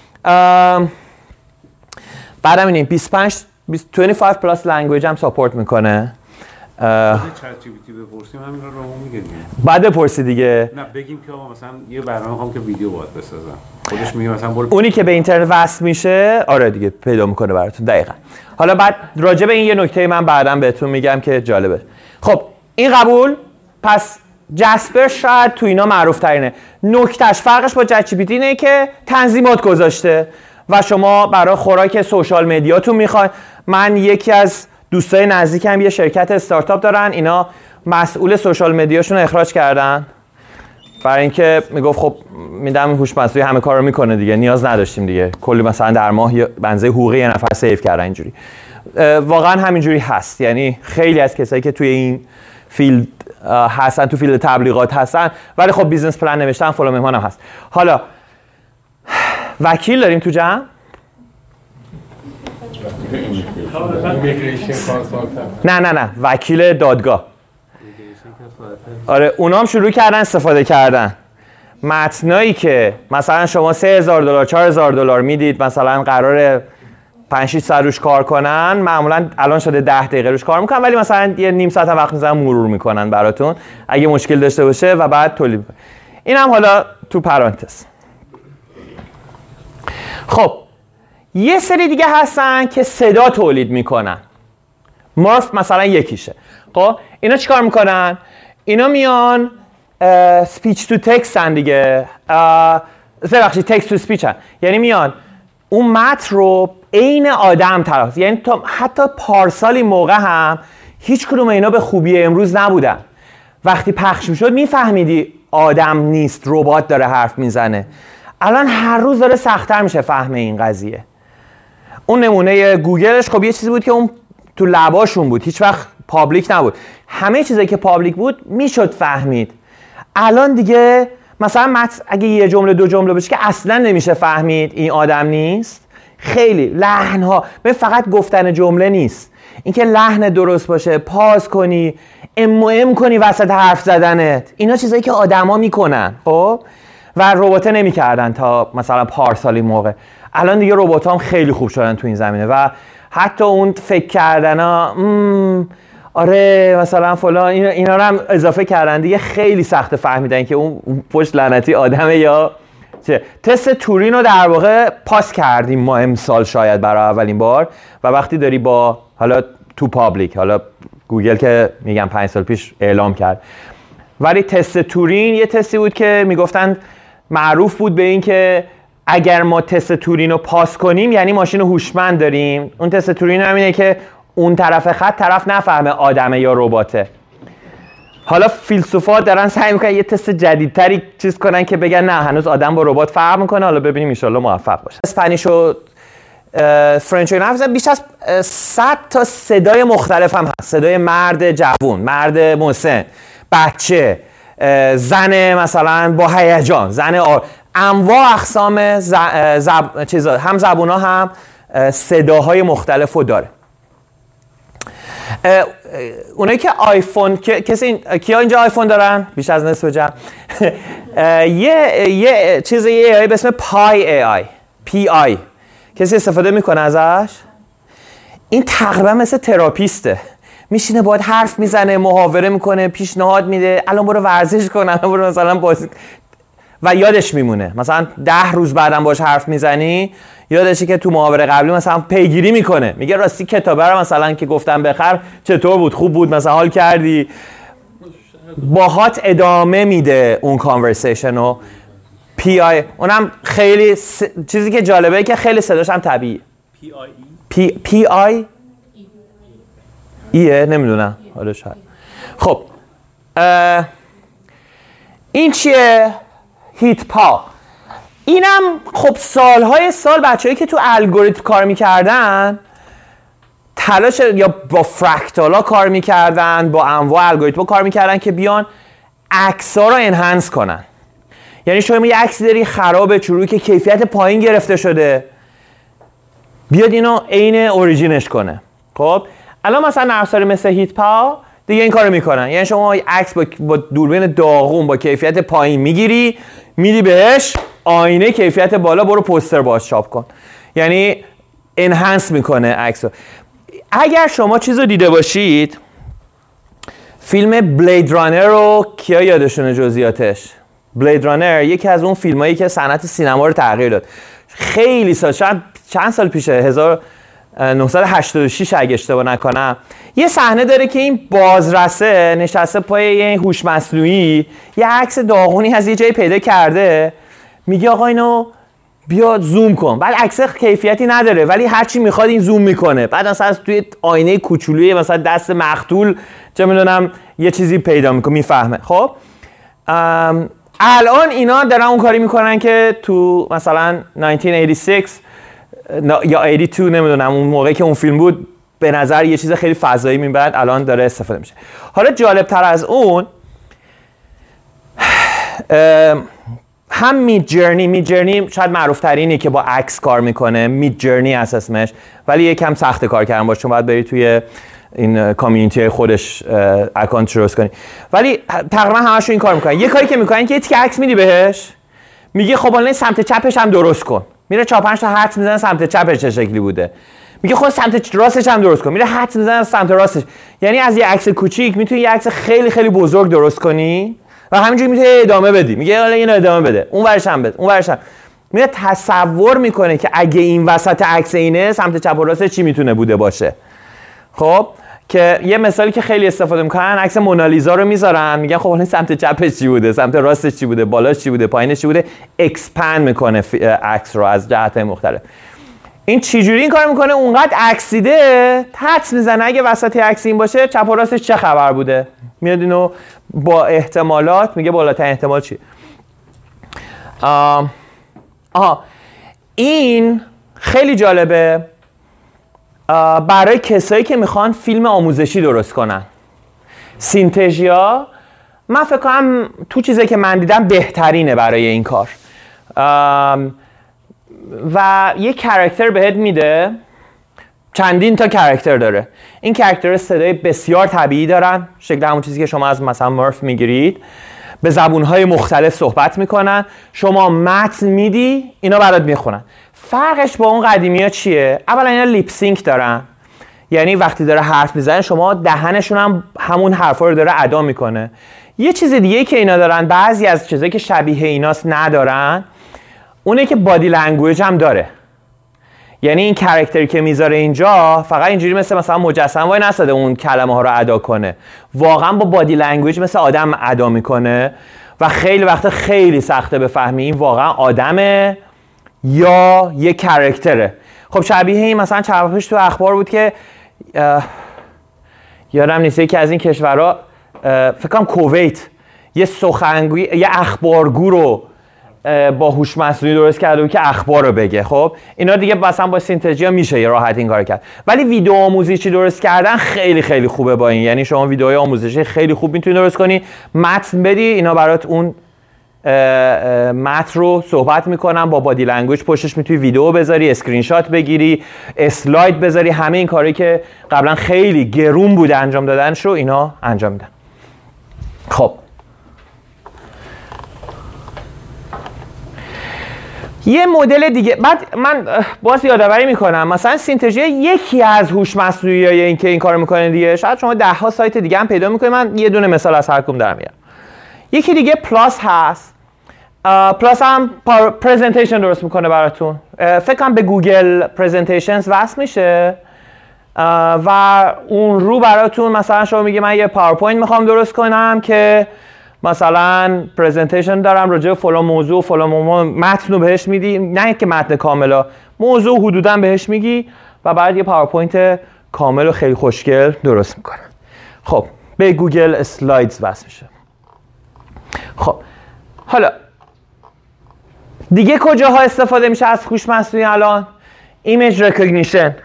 بعدم اینه 25 پلاس لنگویج هم ساپورت میکنه. چت جی پی تی بپرسیم همین رو میگه دیگه. بعد بپرسی دیگه. نه بگیم که آقا مثلا یه برنامه میخوام که ویدیو باید بسازم، خودش میگه مثلا اونی که به اینترنت وصل میشه آره دیگه پیدا میکنه براتون. دقیقاً. حالا بعد راجع به این یه نکته من بعداً بهتون میگم که جالبه. خب این قبول. پس جاسپر شاید تو اینا معروف ترینه. نکتهش فرقش با چت جی پی تی اینه که تنظیمات گذاشته و شما برای خوراک سوشال مدیاتون میخواین. من یکی از دوستای نزدیکم یه شرکت استارتاپ دارن، اینا مسئول سوشال مدیاشون رو اخراج کردن برای اینکه میگفت خب میدم هوش مصنوعی همه کار رو میکنه دیگه، نیاز نداشتیم دیگه. کلی مثلا در ماه بنزه حقوقی یه نفر سیو کردن. اینجوری واقعا همینجوری هست. یعنی خیلی از کسایی که توی این فیلد هستن، تو فیلد تبلیغات هستن، ولی خب بیزنس پلن نوشتن فلان مهمان هم هست. حالا وکیل داریم تو جمع؟ نه وکیل دادگاه. آره اونا هم شروع کردن استفاده کردن. متنایی که مثلا شما $3,000 $4,000 میدید، مثلا قراره 5-6 ساعت روش کار کنن، معمولا الان شده 10 دقیقه روش کار میکنن، ولی مثلا یه نیم ساعت هم وقت میذارن مرور میکنن براتون اگه مشکل داشته باشه و بعد تولید میکنن. این هم حالا تو پرانتز. خب یه سری دیگه هستن که صدا تولید میکنن. مورف مثلا یکیشه. خب اینا چیکار میکنن؟ اینا میان سپیچ تو تکست هن دیگه، ببخشید تکست تو سپیچ هن. یعنی میان اون متن رو عین آدم تلفظ، یعنی حتی پارسال موقع هم هیچ کدوم اینا به خوبی امروز نبودن. وقتی پخش میشد میفهمیدی آدم نیست، ربات داره حرف میزنه. الان هر روز داره سخت‌تر میشه فهم این قضیه. اون نمونه گوگلش خب یه چیزی بود که اون تو لباشون بود، هیچ وقت پابلیک نبود. همه چیزایی که پابلیک بود میشد فهمید. الان دیگه مثلا متن اگه یه جمله دو جمله باشه که اصلا نمیشه فهمید این آدم نیست. خیلی لحن‌ها، به فقط گفتن جمله نیست، اینکه لحن درست باشه، پاز کنی، ام کنی وسط حرف زدنت، اینا چیزایی که آدما میکنن. خب و ربات نمیکردن تا مثلا پارسالی موقع. الان دیگه ربات هم خیلی خوب شدن تو این زمینه و حتی اون فکر کردنا آره مثلا فلان اینا رو هم اضافه کردن دیگه خیلی سخت فهمیدن که اون پشت لعنتی آدمه یا چه. تست تورین رو در واقع پاس کردیم ما امسال شاید برای اولین بار و وقتی داری با حالا تو پابلیک، حالا گوگل که میگم 5 سال پیش اعلام کرد، ولی تست تورین یه تستی بود که میگفتن معروف بود به این که اگر ما تست تورین رو پاس کنیم یعنی ماشین هوشمند داریم. اون تست تورین همینه که اون طرف خط طرف نفهمه آدمه یا رباته. حالا فیلسوفا دارن سعی میکنن یه تست جدیدتری چیز کنن که بگن نه هنوز آدم با ربات فرق میکنه. حالا ببینیم ان شاءالله موفق باشه. اسپانیش و فرنچ اینا حرف بیش از 100 تا صدای مختلف هم هست. صدای مرد جوون، مرد مسن، بچه، زن مثلا با هیجان، زن انواع اقسام هم زبونا هم صداهای مختلفو داره. اونایی که آیفون کیا اینجا آیفون دارن؟ بیش از نصف جمع. یه چیز یه AI به اسم پای AI کسی استفاده میکنه ازش؟ این تقریبا مثل تراپیسته، میشینه باید حرف میزنه، محاوره میکنه، پیشنهاد میده، الان برو ورزش کن، الان برو مثلا بازی، و یادش میمونه. مثلا 10 روز بعدم باش حرف میزنی یادشه که تو محاوره قبلی مثلا پیگیری میکنه، میگه راستی کتابه رو مثلا که گفتم بخر چطور بود، خوب بود، مثلا حال کردی، باهات ادامه میده اون کانورسیشن رو. PI اونم خیلی چیزی که جالبه که خیلی صداش هم طبیعیه. PI ایه نمیدونم حالا شاید. خب این چیه؟ هیت پا. اینم خب سالهای سال بچه‌ای که تو الگوریتم کار میکردن تلاش یا با فرکتالا کار میکردن، با انواع الگوریتم کار میکردن که بیان عکس‌ها رو انهانس کنن. یعنی شما یه عکسی داری خرابه، چروکی کیفیت پایین گرفته شده، بیاد اینو عین اوریجینش کنه. خب الان مثلا نرم افزاری مثل هیت پا دیگه این کارو میکنن. یعنی شما عکس با دوربین داغون با کیفیت پایین میگیری، میدی بهش آینه کیفیت بالا، برو پوستر باش چاپ کن. یعنی انهانس میکنه عکسو. اگر شما چیزو دیده باشید، فیلم بلید رانر رو کیا یادشونه جزئیاتش؟ بلید رانر یکی از اون فیلمایی که صنعت سینما رو تغییر داد. خیلی سال، شاید چند سال پیشه، 1986 اگه اشتباه نکنم، یه صحنه داره که این بازرسه نشسته پای یه هوش مصنوعی یه عکس داغونی از یه جایی پیدا کرده، میگه آقا اینو بیا زوم کن. بعد عکس کیفیتی نداره ولی هر چی میخواد این زوم میکنه. بعد مثلا از توی آینه کوچولوی مثلا دست مقتول چه میدونم یه چیزی پیدا میکنه، میفهمه. خب الان اینا دارن اون کاری میکنن که تو مثلا 1986 یا 82 نمیدونم اون موقعی که اون فیلم بود به نظر یه چیز خیلی فضایی میبرد، الان داره استفاده میشه. حالا جالب تر از اون هم مید جرنی شاید معروف ترینی که با عکس کار میکنه، مید جرنی هست اسمش، ولی یکم سخت کار کردن باشه، چون باید بری توی این کامیونیتی خودش اکانت درست کنی، ولی تقریبا همشون این کار میکنن. یه کاری که میکنن که یه تیکه عکس میدی بهش، میگه خب الان سمت چپش هم درست کن، میره 4-5 تا حدس میزنه سمت چپش چه شکلی بوده، میگه خب سمت راستش هم درست کن، میره حدس میزنه سمت راستش. یعنی از یه عکس کوچیک میتونی یه عکس خیلی خیلی بزرگ درست کنی و همینجوری میتونی ادامه بدی، میگه حالا اینو ادامه بده، اون ورش هم بده، اون ورش هم. میره تصور میکنه که اگه این وسط عکس اینه سمت چپ و راست چی میتونه بوده باشه. خب که یه مثالی که خیلی استفاده میکنن، عکس مونالیزا رو میذارن، میگن خب الان سمت چپش چی بوده، سمت راستش چی بوده، بالاش چی بوده، پایینش چی بوده، اکسپند میکنه عکس رو از جهت‌های مختلف. این چجوری این کار میکنه؟ اونقدر عکس دیده حدس میزنه اگه وسط عکس این باشه چپ و راستش چه خبر بوده، میاد اینو با احتمالات میگه بالاترین احتمال چی. این خیلی جالبه برای کسایی که میخوان فیلم آموزشی درست کنن. سینتژیا من فکر کنم تو چیزی که من دیدم بهترینه برای این کار، و یه کاراکتر بهت میده، چندین تا کاراکتر داره. این کاراکتر صدای بسیار طبیعی دارن، شکل همون چیزی که شما از مثلا مرف میگیرید. به زبونهای مختلف صحبت میکنن، شما متن میدی اینا برات میخونن. فرقش با اون قدیمی ها چیه؟ اولا اینا لیپ سینک دارن، یعنی وقتی داره حرف میزنه شما دهنشون هم همون حرفا رو داره ادا میکنه. یه چیز دیگه که اینا دارن، بعضی از چیزایی که شبیه ایناست ندارن، اونه که بادی لنگویج هم داره. یعنی این کاراکتری که میذاره اینجا فقط اینجوری مثلا مجسمه وای نساده اون کلمه ها رو ادا کنه، واقعا با بادی لنگویج مثل آدم ادا میکنه و خیلی وقتا خیلی سخته بفهمی این واقعا آدمه یا یه کاراکتره. خب شبیه این مثلا چند پیش تو اخبار بود که یادم نیست یکی از این کشورها، فکر کنم کویت، یه سخنگوی یه اخبارگو رو با هوش مصنوعی درست کرده بود که اخبار رو بگه. خب اینا دیگه مثلا با سینتزیا میشه یه راحت این کار کرد، ولی ویدیو آموزشی درست کردن خیلی خیلی خوبه با این. یعنی شما ویدیوهای آموزشی خیلی خوب میتونی درست کنی، متن بدی اینا برات اون متن رو صحبت میکنن، با بادی لنگویج پشتش میتونی ویدیو بذاری، اسکرین شات بگیری، اسلاید بذاری، همه این کاری که قبلا خیلی گرون بوده انجام دادنش رو اینا انجام میدن. خب یه مدل دیگه، بعد من باز یادآوری میکنم مثلا سینتژیا یکی از هوش مصنوعیای این که این کارو میکنه دیگه، شاید شما 10 ها سایت دیگه هم پیدا میکنید، من یه دونه مثال از هر کدوم دارم میارم. یکی دیگه پلاس هست، پلاس هم پرزنتیشن درست میکنه براتون، فکر کنم به گوگل پرزنتیشنز وصل میشه و اون رو براتون مثلا شما میگه من یه پاورپوینت میخوام درست کنم که مثلا پرزنتیشن دارم راجع به فلان موضوع فلان متن رو بهش میدی، نه که متن کاملا، موضوع حدودا بهش میگی و بعد یه پاورپوینت کامل و خیلی خوشگل درست میکنه. خب به گوگل اسلایدز وصل میشه. خب حالا دیگه کجاها استفاده میشه از هوش مصنوعی الان؟ ایمیج ریکگنیشن.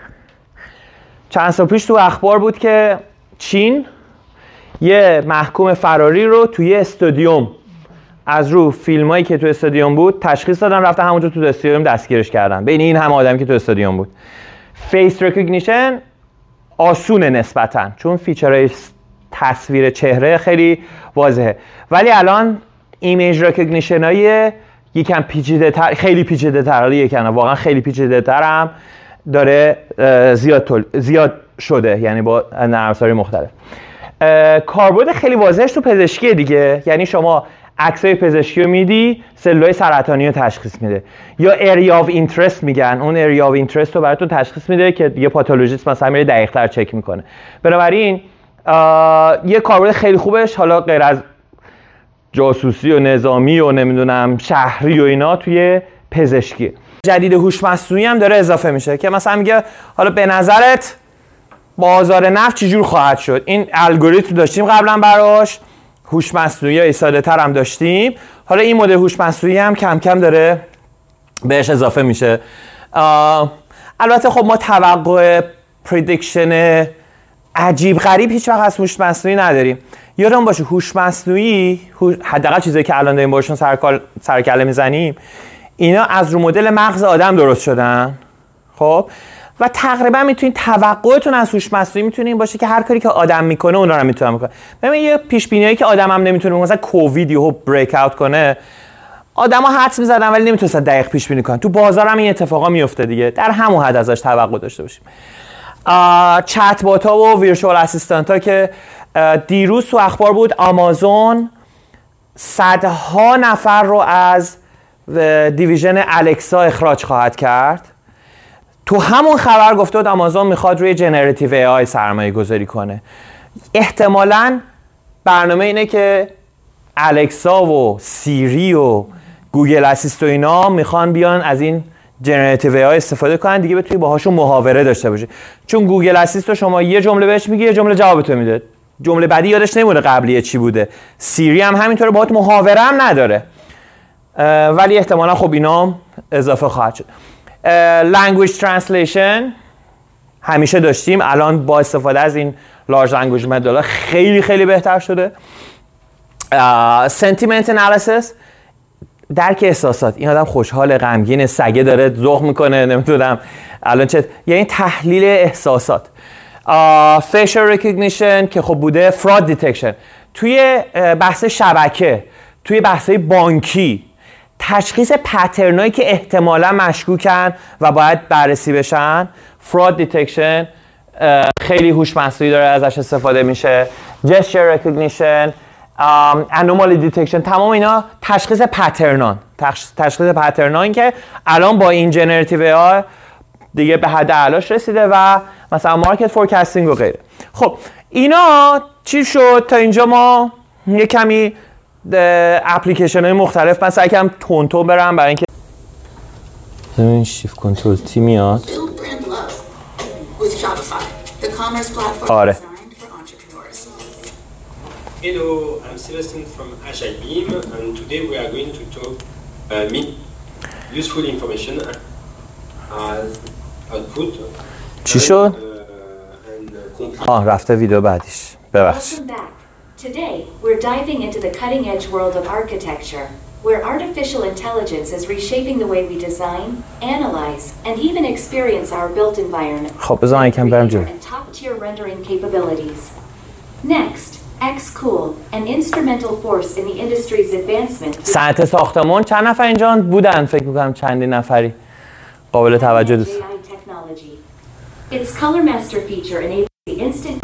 چند سال پیش تو اخبار بود که چین یه محکوم فراری رو توی استادیوم از رو فیلمایی که تو استادیوم بود تشخیص دادن، رفتن همونجا تو استادیوم دستگیرش کردن، بین این همه آدمی که تو استادیوم بود. فیس ریکگنیشن آسونه نسبتاً چون فیچرهای تصویر چهره خیلی واضحه، ولی الان ایمیج ریکگنیشن های یکم پیچیده تر، خیلی پیچیده تر، حالا یکم واقعا خیلی پیچیده تر هم داره زیاد شده، یعنی با نرم افزارهای مختلف. کاربرد خیلی واضحش تو پزشکی دیگه، یعنی شما عکسای پزشکی رو میدی سلولای سرطانی رو تشخیص میده، یا اریا آف اینترست میگن، اون اریا آف اینترست رو براتون تشخیص میده که یه پاتولوژیست مثلا میره دقیق‌تر چک میکنه. بنابراین یه کاربرد خیلی خوبش، حالا غیر از جاسوسی و نظامی و نمیدونم شهری و اینا، توی پزشکی. جدید هوش مصنوعی هم داره اضافه میشه که مثلا میگه حالا به نظرت بازار نفت چجور خواهد شد؟ این الگوریتم داشتیم قبلا براش، هوش مصنوعی های ساده تر هم داشتیم، حالا این مدل هوش مصنوعی هم کم کم داره بهش اضافه میشه. البته خب ما توقع پردیکشن عجیب غریب هیچ وقت از هوش مصنوعی نداریم. یادمون باشه هوش مصنوعی، حداقل چیزایی که الان داریم باشون سر کله میزنیم، اینا از رو مدل مغز آدم درست شدن. خب و تقریبا میتونین توقعتون از هوش مصنوعی میتونه این باشه که هر کاری که آدم میکنه اونا رو میتونه بکنه. ببین یه پیش بینیایی که آدم هم نمیتونه، مثلا کووید یهو بریک اوت کنه، آدما حدس میزدن ولی نمیتونستن دقیق پیش بینی کنن. تو بازار هم این اتفاقا میفته دیگه، در همون حد ازش توقع داشته باشیم. چت بات ها و ویرچوال اسیستنت ها که دیروز تو اخبار بود آمازون صدها نفر رو از دیویژن الکسا اخراج خواهد کرد. تو همون خبر گفته بود آمازون میخواد روی جنراتیو ای آی سرمایه گذاری کنه. احتمالاً برنامه اینه که الکسا و سیری و گوگل اسیست و اینا میخوان بیان از این جنراتیو ای آی استفاده کنن دیگه، بتونی باهاشون محاوره داشته باشی. چون گوگل اسیست رو شما یه جمله بهش میگی، یه جمله جوابتو میده، جمله بعدی یادش نمیمونه قبلیه چی بوده. سیری هم همینطوره، باهات محاوره هم نداره، ولی احتمالاً خب اینا اضافه خواهد شد. language translation همیشه داشتیم، الان با استفاده از این large language model خیلی خیلی بهتر شده. sentiment analysis، درک احساسات، این آدم خوشحال، غمگین، سگه داره ذوق میکنه، نمیدونم الان چه، یعنی تحلیل احساسات. facial recognition که خب بوده، fraud detection توی بحث شبکه، توی بحث‌های بانکی تشخیص پترنایی که احتمالاً مشکوکن و باید بررسی بشن، fraud detection خیلی هوش مصنوعی داره ازش استفاده میشه، gesture recognition، anomaly detection، تمام اینا تشخیص پترنان که الان با این جنراتیو ای دیگه به حد اعلاش رسیده و مثلا مارکت فورکاستینگ و غیره. خب اینا چی شد تا اینجا؟ ما یه کمی اپلیکیشن های مختلف من سعی کردم تون برم برای اینکه این شیفت کنترل تی میاد. آره. Hello, I'm Celestine from HIBeam, and today we are going to talk useful information as output. چی شد؟ رفته ویدیو بعدیش. ببخشید. Today, we're diving into the cutting-edge world of architecture, where artificial intelligence is reshaping the way we design, analyze, and even experience our built environment. خب بذار یکم برم جلو. Top-tier rendering capabilities. Next, XCool, an instrumental force in the industry's advancement. صنعت ساختمان چند نفر اینجا بودن؟ فکر می‌کنم چندین نفری. قابل توجه دوست. Its color master feature enables the instant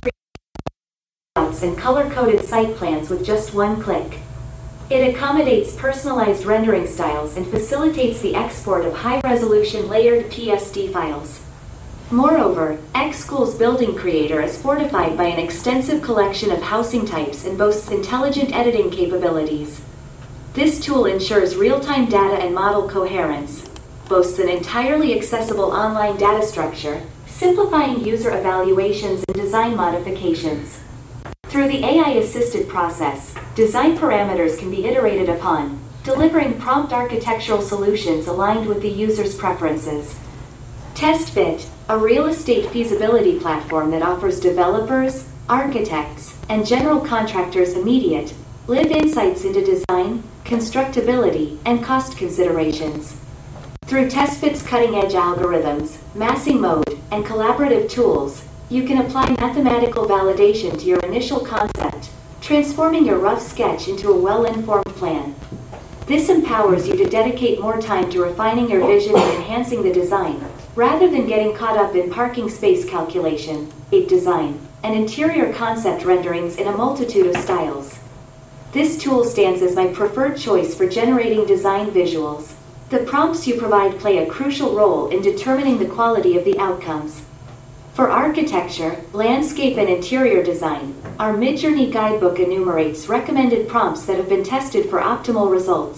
and color-coded site plans with just one click. It accommodates personalized rendering styles and facilitates the export of high-resolution layered PSD files. Moreover, XCool's building creator is fortified by an extensive collection of housing types and boasts intelligent editing capabilities. This tool ensures real-time data and model coherence, boasts an entirely accessible online data structure, simplifying user evaluations and design modifications. Through the AI-assisted process, design parameters can be iterated upon, delivering prompt architectural solutions aligned with the user's preferences. TestFit, a real estate feasibility platform that offers developers, architects, and general contractors immediate, live insights into design, constructability, and cost considerations. Through TestFit's cutting-edge algorithms, massing mode, and collaborative tools, you can apply mathematical validation to your initial concept, transforming your rough sketch into a well-informed plan. This empowers you to dedicate more time to refining your vision and enhancing the design, rather than getting caught up in parking space calculation, ape design, and interior concept renderings in a multitude of styles. This tool stands as my preferred choice for generating design visuals. The prompts you provide play a crucial role in determining the quality of the outcomes. For architecture, landscape, and interior design, our Midjourney guidebook enumerates recommended prompts that have been tested for optimal results.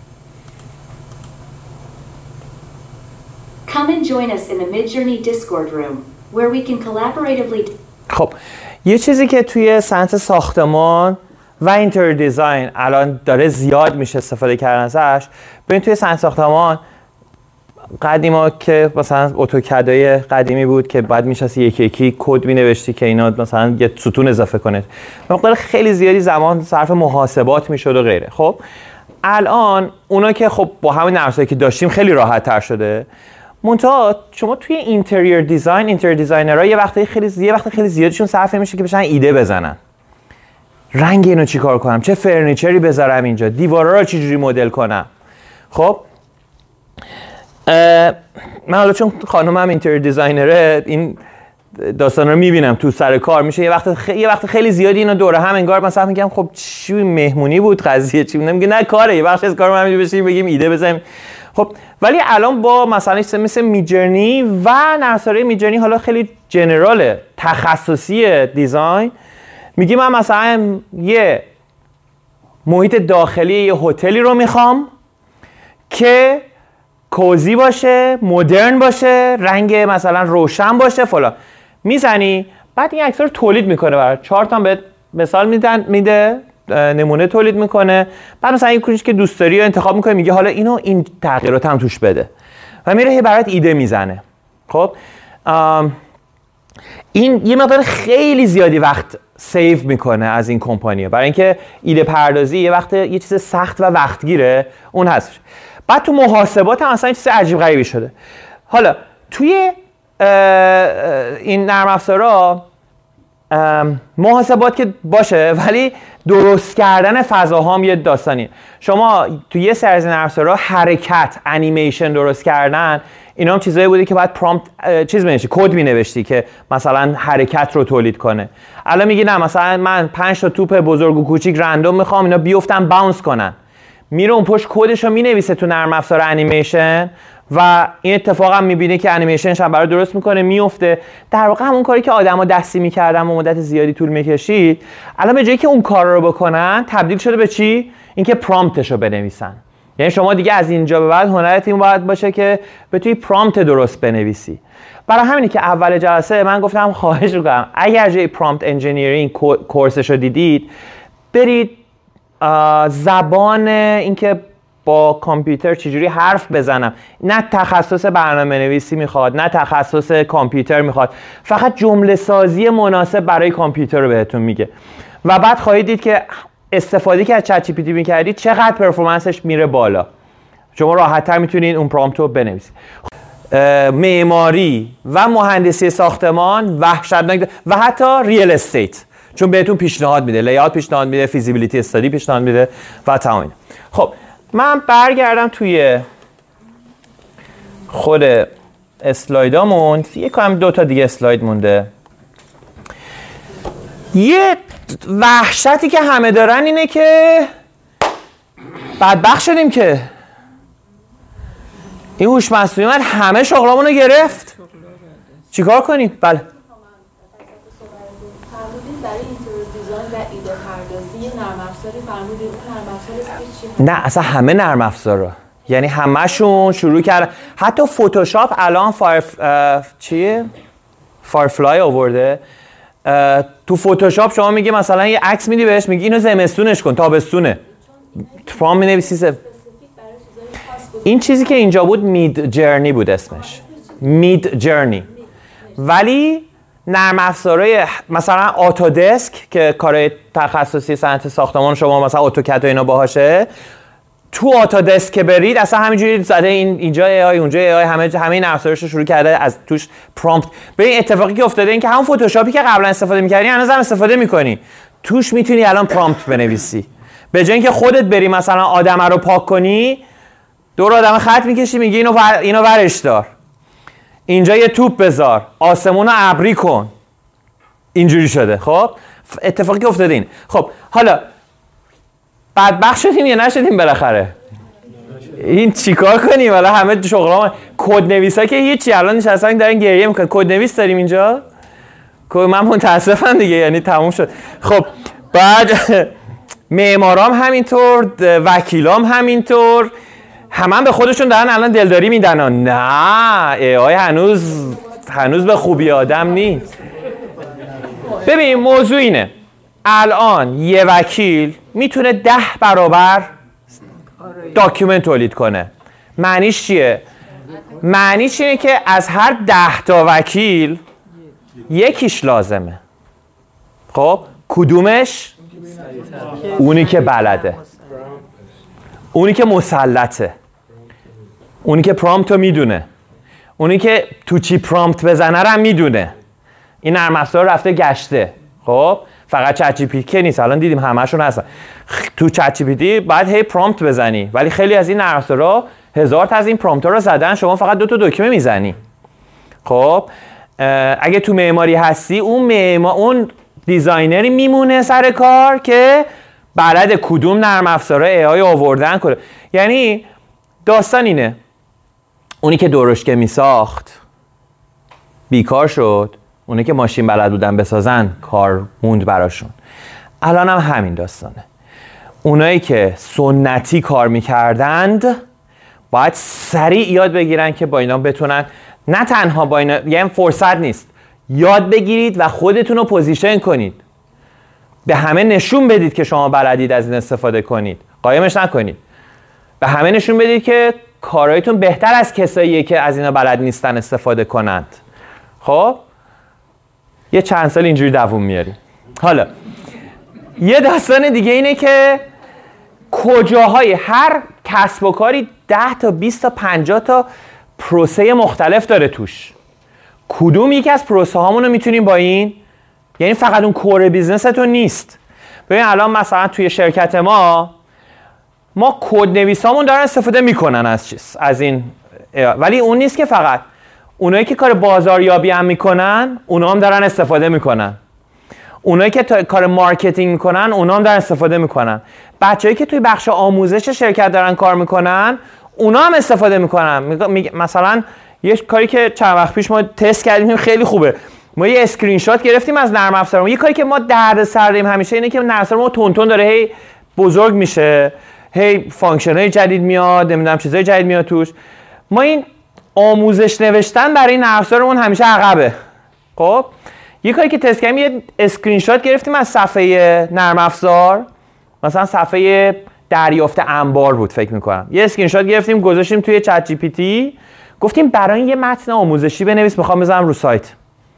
Come and join us in the Midjourney Discord room, where we can collaboratively. خب یه چیزی که توی صنعت ساختمان و اینتریور دیزاین الان داره زیاد میشه استفاده کردن ازش. ببین توی صنعت ساختمان قدیما که مثلا اتوکدای قدیمی بود که بعد میشستی یکی کد مینوشتی که اینا مثلا یه ستون اضافه کنه، مقدار خیلی زیادی زمان صرف محاسبات میشد و غیره. خب الان اونا که خب با همین نرم‌افزاری که داشتیم خیلی راحت تر شده. منتها شما توی اینتریور دیزاینرها یه وقت خیلی زیادشون صرف میشه که بشن ایده بزنن. رنگ اینو چیکار کنم؟ چه فرنیچری بذارم اینجا؟ دیوارا رو چجوری مدل کنم؟ خب من حالا چون خانومم اینتریور دیزاینره این داستانا رو میبینم تو سر کار میشه یه وقت خیلی زیادی اینا دوره هم انگار مثلا میگم خب چی مهمونی بود قضیه چی بود، میگه نه کاره، یه بخش از کارو همین بشیم بگیم ایده بزنیم. خب ولی الان با مثلا مثل میدجرنی و نرم‌افزارهای میدجرنی حالا خیلی جنراله تخصصی دیزاین، میگی من مثلا یه محیط داخلی یه هتلی رو میخوام که کوزی باشه، مدرن باشه، رنگ مثلا روشن باشه فلان، میزنی بعد این عکس رو تولید میکنه برات 4 تا بهت مثال میده نمونه تولید میکنه، بعد مثلا این کلیش که دوست داری رو انتخاب میکنه، میگه حالا اینو این تغییرات هم توش بده و میره برات ایده میزنه. خب این یه مقدار خیلی زیادی وقت سیو میکنه از این کمپانی‌ها، برای اینکه ایده پردازی یه چیز سخت و وقتگیره اون هست. بعد تو محاسبات هم اصلا چیز عجیب غریبی شده. حالا توی این نرم افزارا محاسبات که باشه، ولی درست کردن فضاها هم یه داستانیه. شما تو یه سری از نرم افزارها حرکت، انیمیشن درست کردن، اینا هم چیزایی بوده که باید پرامپت چیز بنویسی، کد می‌نوشتی که مثلا حرکت رو تولید کنه. الان میگی نه مثلا من 5 تا توپ بزرگ و کوچیک رندوم میخوام اینا بیفتن باونس کنن، میره اون پشت کدش رو مینویسه تو نرم افزار انیمیشن و این اتفاق هم میبینه که انیمیشنش هم برای درست میکنه، میفته. در واقع همون کاری که آدما دستی میکردن و مدت زیادی طول میکشید، الان به جایی که اون کار رو بکنن تبدیل شده به چی؟ اینکه پرامپتش رو بنویسن. یعنی شما دیگه از اینجا به بعد هنرت این باید باشه که بتونی پرامپت درست بنویسی. برای همینی که اول جلسه من گفتم خواهش میکنم اگر جای پرامپت انجینیرینگ کورسش رو دیدید، برید زبان اینکه با کامپیوتر چجوری حرف بزنم، نه تخصص برنامه نویسی میخواد، نه تخصص کامپیوتر میخواد، فقط جمله سازی مناسب برای کامپیوتر رو بهتون میگه و بعد خواهید دید که استفاده که از چت جی پی تی میکردید چقدر پرفورمنسش میره بالا. شما راحت‌تر میتونید اون پرامپت رو بنویسید. معماری و مهندسی ساختمان وحشتناک و حتی ریل استیت، چون بهتون پیشنهاد میده، لی‌آوت پیشنهاد میده، فیزیبیلیتی استادی پیشنهاد میده و تمام. خب من برگردم توی خود اسلایدامون. یکم 2 تا دیگه اسلاید مونده. یه وحشتی که همه دارن اینه که بدبخت شدیم که این هوش مصنوعی اومد همه شغلامونو گرفت. چیکار کنیم؟ بله. برای اینتریور دیزاین و ایده پردازی نرم افزاری فرمودید نرم افزار نه اصلا همه نرم افزارا، یعنی همشون شروع کردن. حتی فتوشاپ الان فایرفلای آورده. تو فتوشاپ شما میگی مثلا یه عکس میدی بهش، میگی اینو زمستونش کن، تابستونه، فرام مینویسی. این چیزی که اینجا بود مید جرنی بود اسمش، مید جرنی. ولی نرم افزارهای مثلا آتودسک که کارهای تخصصی صنعت ساختمان شما مثلا اتوکد و اینا باهاشه، تو آتودسک که برید اصلا همینجوری زده اینجا ای آی اونجا ای آی، همه نرم افزارش رو شروع کرده از توش پرامپت. ببین اتفاقی که افتاده این که همون فتوشاپی که قبلا استفاده می‌کردی هنوز هم استفاده می‌کنی، توش میتونی الان پرامپت بنویسی. به جای اینکه خودت بری مثلا آدم رو پاک کنی، دور آدم خط می‌کشی میگی اینو ورش دار، اینجا یه توپ بذار، آسمون رو ابری کن. اینجوری شده. خب اتفاقی که افتاده این. خب حالا بدبخت شدیم یا نشدیم بالاخره؟ این چیکار کنیم؟ حالا همه شغلام کد نویسا که هیچی الان نشستن دارن گریه میکنن. کد نویس داریم اینجا؟ من متاسفم دیگه، یعنی تموم شد. خب بعد معمارام همینطور، وکیلام همینطور، همه به خودشون دارن الان دلداری میدن. نه ای آی هنوز به خوبی آدم نیست. ببین موضوع اینه، الان یه وکیل میتونه 10 برابر داکیومنت تولید کنه. معنیش چیه؟ معنیش اینه که از هر 10 تا وکیل یکیش لازمه. خب کدومش؟ اونی که بلده، اونی که مسلطه، اونی که پرامپت رو میدونه، اونی که تو چی پرامپت بزنه رو هم میدونه. این نرم افزار رفته گشته. خب فقط چت جی پی تی نیست، الان دیدیم همه‌شون هستن. تو چت جی پی تی باید هی پرامپت بزنی، ولی خیلی از این نرم افزارها 1000 تا از این پرامپت‌ها رو زدن، شما فقط 2 تا دکمه میزنی. خب اگه تو معماری هستی اون دیزاینری میمونه سر کار که بلد کدوم نرم افزارها ای آی آوردن کنه. یعنی داستان اینه، اونی که درشکه میساخت بیکار شد، اونی که ماشین بلد بودن بسازن کار موند براشون. الان هم همین داستانه. اونایی که سنتی کار میکردند باید سریع یاد بگیرن که با اینا بتونن، نه تنها با اینا، یعنی فرصت نیست، یاد بگیرید و خودتون رو پوزیشن کنید، به همه نشون بدید که شما بلدید از این استفاده کنید، قایمش نکنید. به همه نشون بدید که کارهایتون بهتر از کساییه که از اینا بلد نیستن استفاده کنند. خب یه چند سال اینجوری دووم میاریم. حالا یه داستان دیگه اینه که کجاهای هر کسب و کاری 10 تا 20 تا 50 تا پروسه مختلف داره توش. کدوم یکی از پروسه هامون رو میتونیم با این یعنی فقط اون کور بیزنستون نیست. ببین الان مثلا توی شرکت ما کد نویسامون دارن استفاده میکنن از این، ولی اون نیست که فقط اونایی که کار بازاریابی هم میکنن اونا هم دارن استفاده میکنن، اونایی که کار مارکتینگ میکنن اونا هم دارن استفاده میکنن، بچه‌ای که توی بخش آموزش شرکت دارن کار میکنن اونا هم استفاده میکنن. مثلا یه کاری که چند وقت پیش ما تست کردیم خیلی خوبه، ما یه اسکرین شات گرفتیم از نرم افزارمون. یه کاری که ما دردسر داریم همیشه اینه که نرم افزارمون تون داره هی بزرگ میشه، هی فانکشن‌های جدید میاد، نمیدونم چیزای جدید میاد توش. ما این آموزش نوشتن برای نرم افزارمون همیشه عقبه. خب یه کاری که تست کردیم یه اسکرین شات گرفتیم از صفحه نرم افزار، مثلا صفحه دریافت انبار بود فکر می‌کنم، یه اسکرین شات گرفتیم گذاشتیم توی چت جی پی تی، گفتیم برای یه متن آموزشی بنویس میخوام بذارم رو سایت.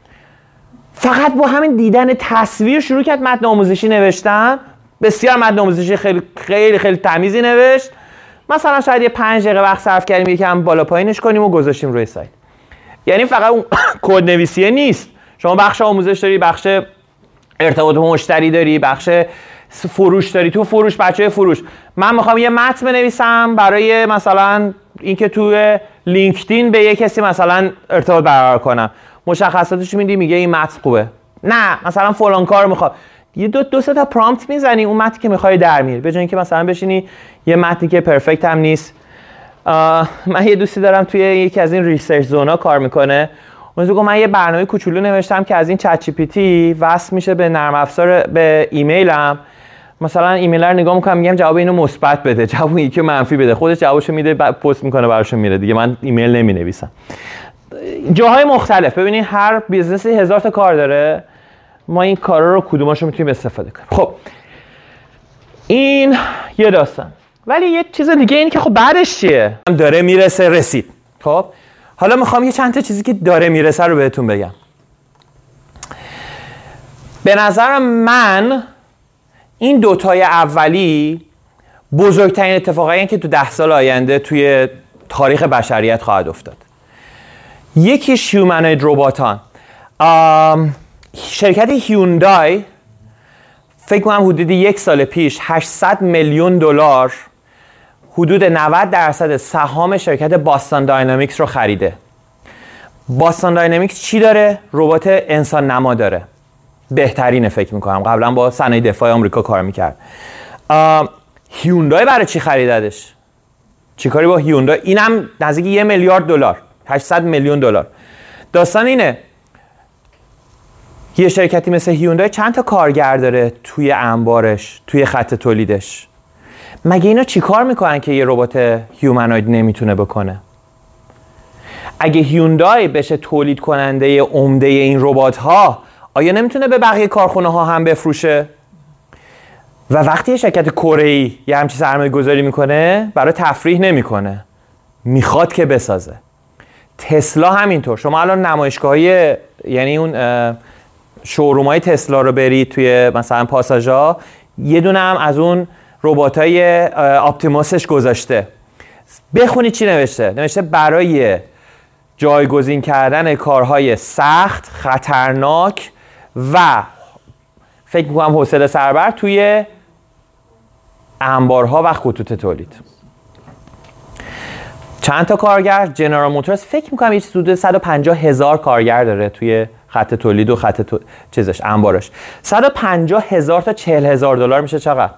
فقط با همین دیدن تصویر شروع کرد متن آموزشی نوشتن. بسیار متن آموزشی خیلی خیلی خیلی تمیزی نوشت. مثلا شاید یه 5 دقیقه وقت صرف کردیم یکم بالا پایینش کنیم و گذاشتیم روی سایت. یعنی فقط اون کد نویسیه نیست، شما بخش آموزش داری، بخش ارتباط با مشتری داری، بخش فروش داری. تو فروش بچه‌های فروش من میخوام یه متن بنویسم برای مثلا اینکه تو لینکدین به یه کسی مثلا ارتباط برقرار کنم، مشخصاتش میدی میگه این متن خوبه، نه مثلا فلان کار میخوام، یه دو سه تا پرامپت میزنی اون متنی که میخوای در میاد، به جای اینکه مثلا بشینی یه متنی که پرفکت هم نیست. من یه دوستی دارم توی یکی از این ریسرچ زونا کار میکنه، اون گفت من یه برنامه کوچولو نوشتم که از این چت جی پی تی وصل میشه به نرم افزار، به ایمیلم. مثلا ایمیل رو نگاه میکنم میگم جواب اینو مثبت بده، جواب اینو که منفی بده، خودش جوابشو میده پست میکنه براشو میره دیگه، من ایمیل نمینویسم. جاهای مختلف ببینید هر بیزنسی 1000 تا کار داره، ما این کارا رو کدوماشو میتونیم استفاده کنیم. خب این یه داستان، ولی یه چیز دیگه این که خب بعدش چیه؟ داره میرسه رسید. خب حالا میخوام یه چند تا چیزی که داره میرسه رو بهتون بگم. به نظر من این دوتای اولی بزرگترین اتفاقایی که تو 10 سال آینده توی تاریخ بشریت خواهد افتاد. یکیش هیومنوید رباتان. شرکت هیوندای فکر کنم حدود 1 سال پیش 800 میلیون دلار حدود 90% سهام شرکت باستون داینامیکس رو خریده. باستون داینامیکس چی داره؟ ربات انسان نما داره. بهترینه فکر میکنم، قبلا با صنایع دفاع آمریکا کار میکرد. هیوندای برای چی خریدادش؟ چی کاری با هیوندای؟ اینم نزدیک 1 میلیارد دلار، 800 میلیون دلار. داستان اینه یه شرکتی مثل هیوندای چند تا کارگر داره توی انبارش، توی خط تولیدش. مگه اینا چی کار میکنن که یه ربات هیومنوید نمیتونه بکنه؟ اگه هیوندای بشه تولید کننده عمده این ربات ها، آیا نمیتونه به بقیه کارخونه ها هم بفروشه؟ و وقتی یه شرکت کره‌ای یه همچین سرمایه گذاری میکنه، برای تفریح نمیکنه، میخواد که بسازه. تسلا همینطور. شما الان نمایشگاهی، یعنی اون شورومای تسلا رو برید توی مثلا پاساژا، یه دونه هم از اون رباتای آپتیموسش گذاشته. بخونید چی نوشته. نوشته برای جایگزین کردن کارهای سخت، خطرناک و فکر می‌کنم حوصله سربر توی انبارها و خطوط تولید. چند تا کارگر؟ جنرال موتورز فکر می‌کنم یه حدود 150,000 کارگر داره توی خط تولید و خط چیزش، انبارش. 150,000 تا 40,000 دلار میشه چقدر؟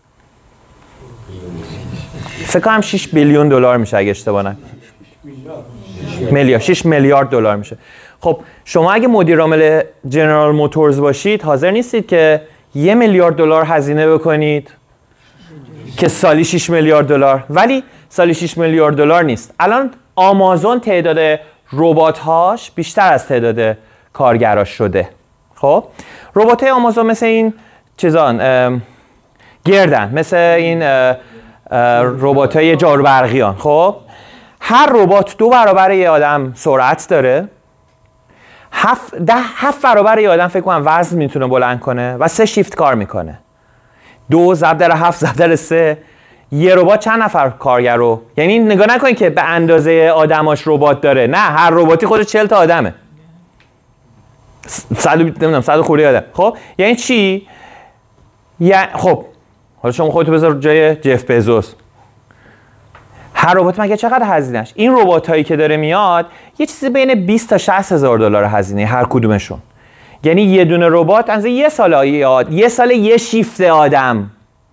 فکر کنم 6 بیلیون دلار میشه اگه اشتباه نکنم. میلیارد، 6 میلیارد دلار میشه. خب شما اگه مدیر عامل جنرال موتورز باشید، حاضر نیستید که 1 میلیارد دلار هزینه بکنید که سالی 6 میلیارد دلار. ولی سالی 6 میلیارد دلار نیست. الان آمازون تعداد ربات‌هاش بیشتر از تعداد کارگراش شده. خب ربات‌های آمازون مثل این چیزان گردن، مثل این ربات‌های جارو برقیان. خب هر ربات 2 برابر یه آدم سرعت داره، 7 برابر یه آدم فکر کنم وزن میتونه بلند کنه و 3 شیفت کار میکنه. 2 ضرب در 7 ضرب در 3. یه ربات چند نفر کارگر رو، یعنی نگاه نکنید که به اندازه آدماش ربات داره، نه، هر رباتی خودش 40 تا آدمه. 100 خورده یادم. خب یعنی چی؟ یعنی خب حالا شما خودتو بذار جای جف بزوس. هر ربات مگه چقدر هزینه‌اش؟ این رباتایی که داره میاد یه چیزی بین 20 تا 60 هزار دلار هزینه هر کدومشون. یعنی یه دونه ربات از یه سال یه شیفت آدم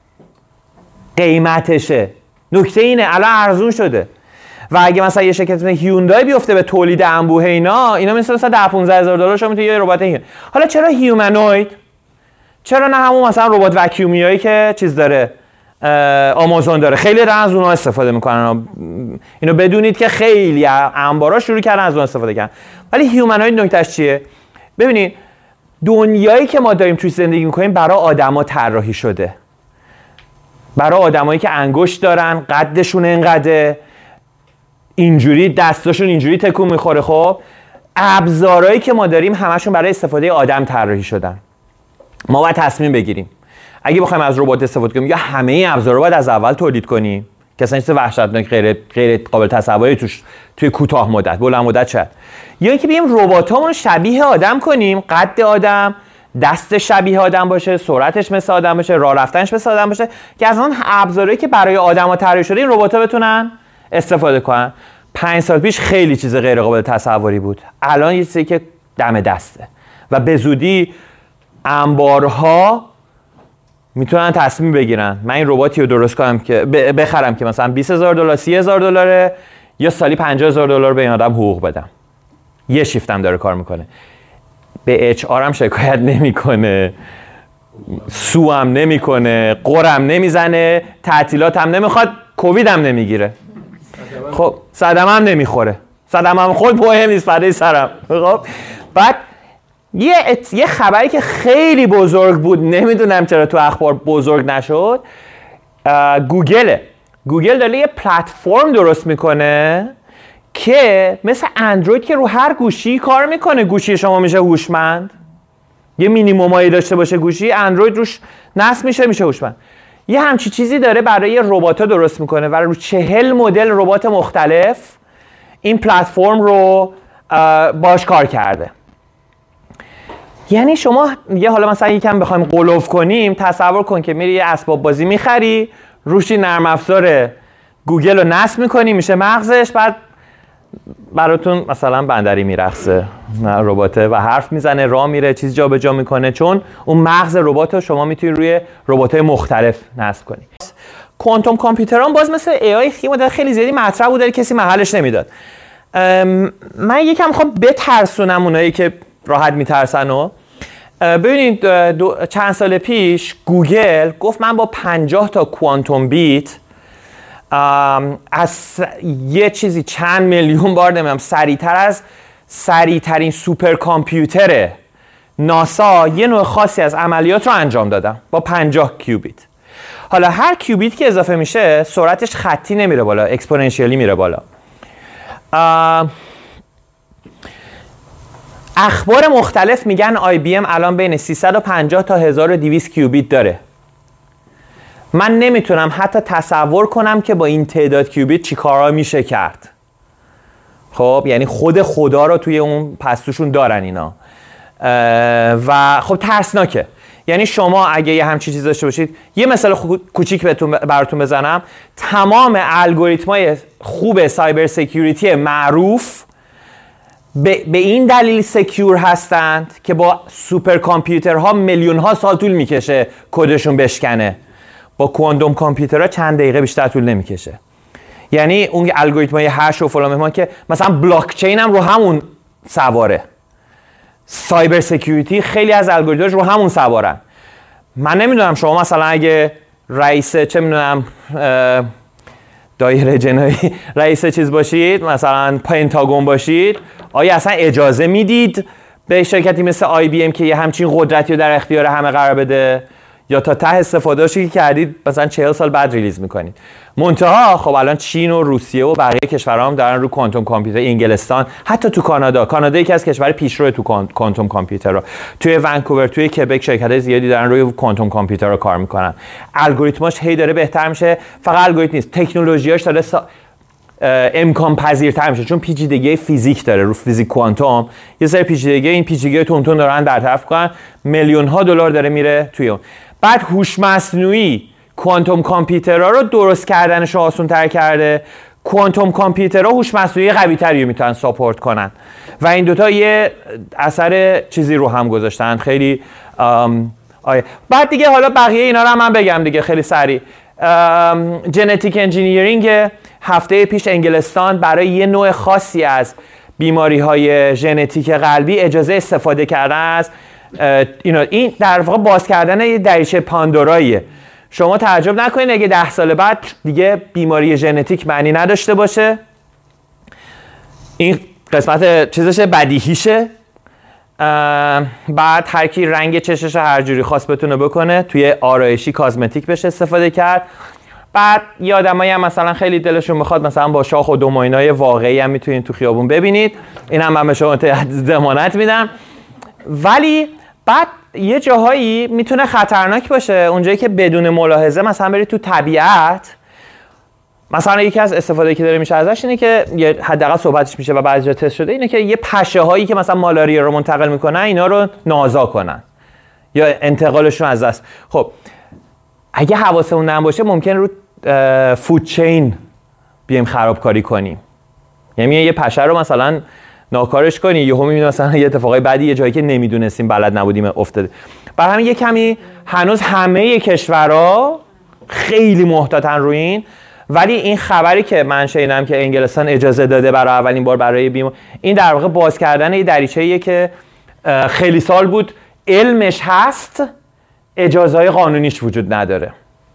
قیمتشه. نکته اینه الان ارزون شده و اگه مثلا یه شرکت مثل هیوندای بیفته به تولید انبوه اینا مثلا 10-15 هزار دلار شما میتونید یه ربات حالا چرا هیومنوید؟ چرا نه همون مثلا ربات وکیومیایی که چیز داره آمازون داره؟ خیلی دارن از اونها استفاده میکنن. اینو بدونید که خیلی انبارا شروع کردن از اون استفاده کردن. ولی هیومنوید نکتهش چیه؟ ببینید دنیایی که ما داریم توی زندگی میکنیم برای آدما طراحی شده. برای آدمایی که انگشت دارن، قدشون اینقدره، اینجوری دستاشون اینجوری تکون میخوره. خب ابزارهایی که ما داریم همشون برای استفاده آدم طراحی شدن. ما باید تصمیم بگیریم اگه بخوایم از ربات استفاده کنیم یا همه ابزارا رو باید از اول تولید کنیم که اصلا چیز وحشتناک غیر قابل تصوری توی کوتاه مدت، بلند مدت شد، یا اینکه بگیم رباتامون شبیه آدم کنیم، قد آدم، دست شبیه آدم باشه، سرعتش مثل آدم باشه، راه رفتنش مثل آدم باشه، که از اون ابزارهایی که برای آدم‌ها طراحی شده این ربات‌ها بتونن استفاده کنن. 5 سال پیش خیلی چیز غیر قابل تصوری بود. الان یه چیزی که دم دسته و به زودی انبارها میتونن تصمیم بگیرن من این رباتی رو درست کنم که بخرم که مثلا 20,000 دلار 30,000 دلاره یا سالی 50,000 دلار به این آدم حقوق بدم. یه شیفت هم داره کار میکنه. به اچ آر هم شکایت نمیکنه، سو هم نمیکنه، قرم نمیزنه، تعطیلات هم نمیخواد، کووید هم نمیگیره. خب صدمه هم نمیخوره، صدمه هم خود مهم نیست فدای سرم. خب بعد یه خبری که خیلی بزرگ بود، نمیدونم چرا تو اخبار بزرگ نشد، گوگل داره یه پلتفرم درست میکنه که مثل اندروید که رو هر گوشی کار میکنه. گوشی شما میشه هوشمند، یه مینیمومایی داشته باشه گوشی، اندروید روش نصب میشه هوشمند. یه همچی چیزی داره برای ربات‌ها درست میکنه و رو 40 مدل ربات مختلف این پلتفرم رو باش کار کرده. یعنی شما یه حالا مثلا یکم بخوایم قلوف کنیم، تصور کن که میری یه اسباب بازی میخری، روشی نرم افزار گوگل رو نصب میکنی، میشه مغزش، بعد براتون مثلا بندری میرقصه رباته و حرف میزنه، راه میره، چیز جابجا میکنه، چون اون مغز ربات رو شما میتونی روی ربات‌های مختلف نصب کنی. کوانتوم کامپیوتران باز مثل AI خیلی زیادی مطرح بود، ولی کسی محلش نمیداد. من یکم میخوام بترسونم اونایی که راحت میترسن و ببینید چند سال پیش گوگل گفت من با 50 تا کوانتوم بیت از یه چیزی چند میلیون بار نمیدونم سریعترین سوپر کامپیوتر ناسا یه نوع خاصی از عملیات رو انجام دادم با 50 کیوبیت. حالا هر کیوبیت که اضافه میشه سرعتش خطی نمیره بالا، اکسپوننشیالی میره بالا. اخبار مختلف میگن IBM الان بین 350 تا 1200 کیوبیت داره. من نمیتونم حتی تصور کنم که با این تعداد کیوبیت چی کارا میشه کرد. خب یعنی خود خدا رو توی اون پستوشون دارن اینا و خب ترسناکه. یعنی شما اگه یه همچین چیز داشته باشید، یه مثال کوچیک براتون بزنم، تمام الگوریتمای خوب سایبر سکیوریتی معروف به این دلیل سکیور هستند که با سوپر کامپیوترها میلیون ها سال طول میکشه کدشون بشکنه. با کوانتوم کامپیوترها چند دقیقه بیشتر طول نمیکشه. یعنی اون الگوریتمای هش و فلان مهمان که مثلا بلاک چین هم رو همون سواره. سایبر سکیوریتی خیلی از الگوریتماش رو همون سوارن. من نمیدونم شما مثلا اگه رئیس چه میدونم دایره جنایی رئیس چیز باشید، مثلا پنتاگون باشید، آیا اصلا اجازه میدید به شرکتی مثل IBM که یه همچین قدرتی رو در اختیار همه قرار بده، یا تا ته استفاده‌اشو که کردید مثلا 40 سال بعد ریلیز میکنید؟ منتها خب الان چین و روسیه و بقیه کشورها هم دارن رو کوانتوم کامپیوتر، انگلستان، حتی تو کانادا یکی از کشور پیشرو تو کوانتوم کامپیوتر رو، توی ونکوور، توی کبک شرکت‌های زیادی دارن روی کوانتوم کامپیوتر رو کار میکنن. الگوریتماش هی داره بهتر میشه. فقط الگوریتم نیست، تکنولوژیاش داره امکان پذیرتر میشه، چون پیچیدگی فیزیک داره، رو فیزیک کوانتوم یه سری پیچیدگی، این پیچیدگی تونتون دارن در طرف کنن، میلیون ها دلار داره میره توی اون. بعد هوش مصنوعی کوانتوم کامپیوترها رو درست کردنش رو آسان‌تر کرده. کوانتوم کامپیوترها هوش مصنوعی قوی‌تری رو میتونن ساپورت کنن و این دوتا یه اثر چیزی رو هم گذاشتن خیلی بعد دیگه حالا بقیه اینا رو هم من بگم دیگه خیلی سریع. ژنتیک انجینیرینگ هفته پیش انگلستان برای یه نوع خاصی از بیماری‌های ژنتیک قلبی اجازه استفاده کردن از این در واقع باز کردن یه دریچه پاندوراییه. شما تعجب نکنید اگه 10 سال بعد دیگه بیماری ژنتیک معنی نداشته باشه. این قسمت چیزشه، بدیهیشه. بعد هر کی رنگ چشش هر جوری خواست بتونه بکنه، توی آرایشی کازمتیک بشه استفاده کرد. بعد یه آدمایی هم مثلا خیلی دلشون میخواد مثلا با شاخ و دوماینای واقعی هم میتونید تو خیابون ببینید، این هم من به شما ضمانت میدم. ولی بعد یه جاهایی میتونه خطرناک باشه، اونجایی که بدون ملاحظه مثلا برید تو طبیعت. مثلا یکی از استفاده که داره میشه ازش اینه که حداقل صحبتش میشه و بعضی جا تست شده، اینه که یه پشه هایی که مثلا مالاریا رو منتقل میکنن اینا رو نازا کنن یا انتقالشون از دست. خب اگه حواسمون نباشه ممکن رو فود چین بیایم خرابکاری کنیم. یعنی یه پشه رو مثلا ناکارش کنی، یهو میبینی مثلا یه اتفاقای بعدی یه جایی که نمیدونستیم بلد نبودیم افتاده. برای همین یه کمی هنوز همه کشورها خیلی محتاطن روی این. ولی این خبری که من شنیدم که انگلستان اجازه داده برای اولین بار برای این در واقع باز کردن یه دریچه‌ایه که خیلی سال بود علمش هست، اجازه‌های قانونیش وجود نداره.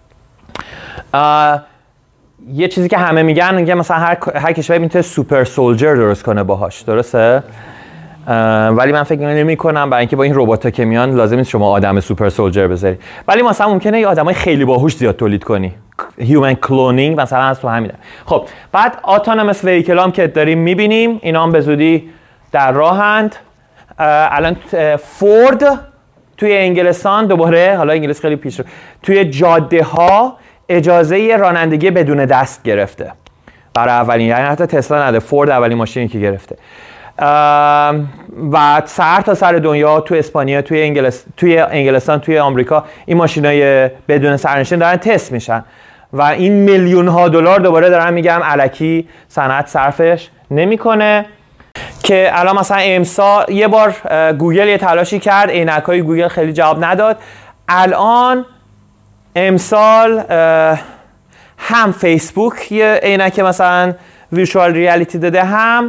یه چیزی که همه میگن مثلا هر کشوری میتونه سوپر سولجر درست کنه باهاش، درسته؟ ولی من فکر نمی‌کنم، برای اینکه با این ربات‌ها که میان لازم نیست شما آدم سوپر سولجر بذاری. ولی مثلا ممکنه یه آدمای خیلی باهوش زیاد تولید کنی. هیومن کلونینگ مثلا از تو همینه. خب بعد اتونومس وهیکل هم که داریم می‌بینیم، اینا هم به زودی در راهند. الان فورد توی انگلستان دوباره، حالا انگلیس خیلی پیش رو، توی جاده‌ها اجازه رانندگی بدون دست گرفته برای اولین، یعنی حتی تسلا نده، فورد اولین ماشینی که گرفته. و سر تا سر دنیا، تو اسپانیا، توی انگلستان، توی آمریکا این ماشینای بدون سرنشین دارن تست میشن و این میلیون ها دلار دوباره دارن میگم الکی صنعت صرفش نمیکنه. که الان مثلا امسال یه بار گوگل یه تلاشی کرد، عینک‌های گوگل خیلی جواب نداد. الان امسال هم فیسبوک یه عینک مثلا ویرچوال ریالیتی داده، هم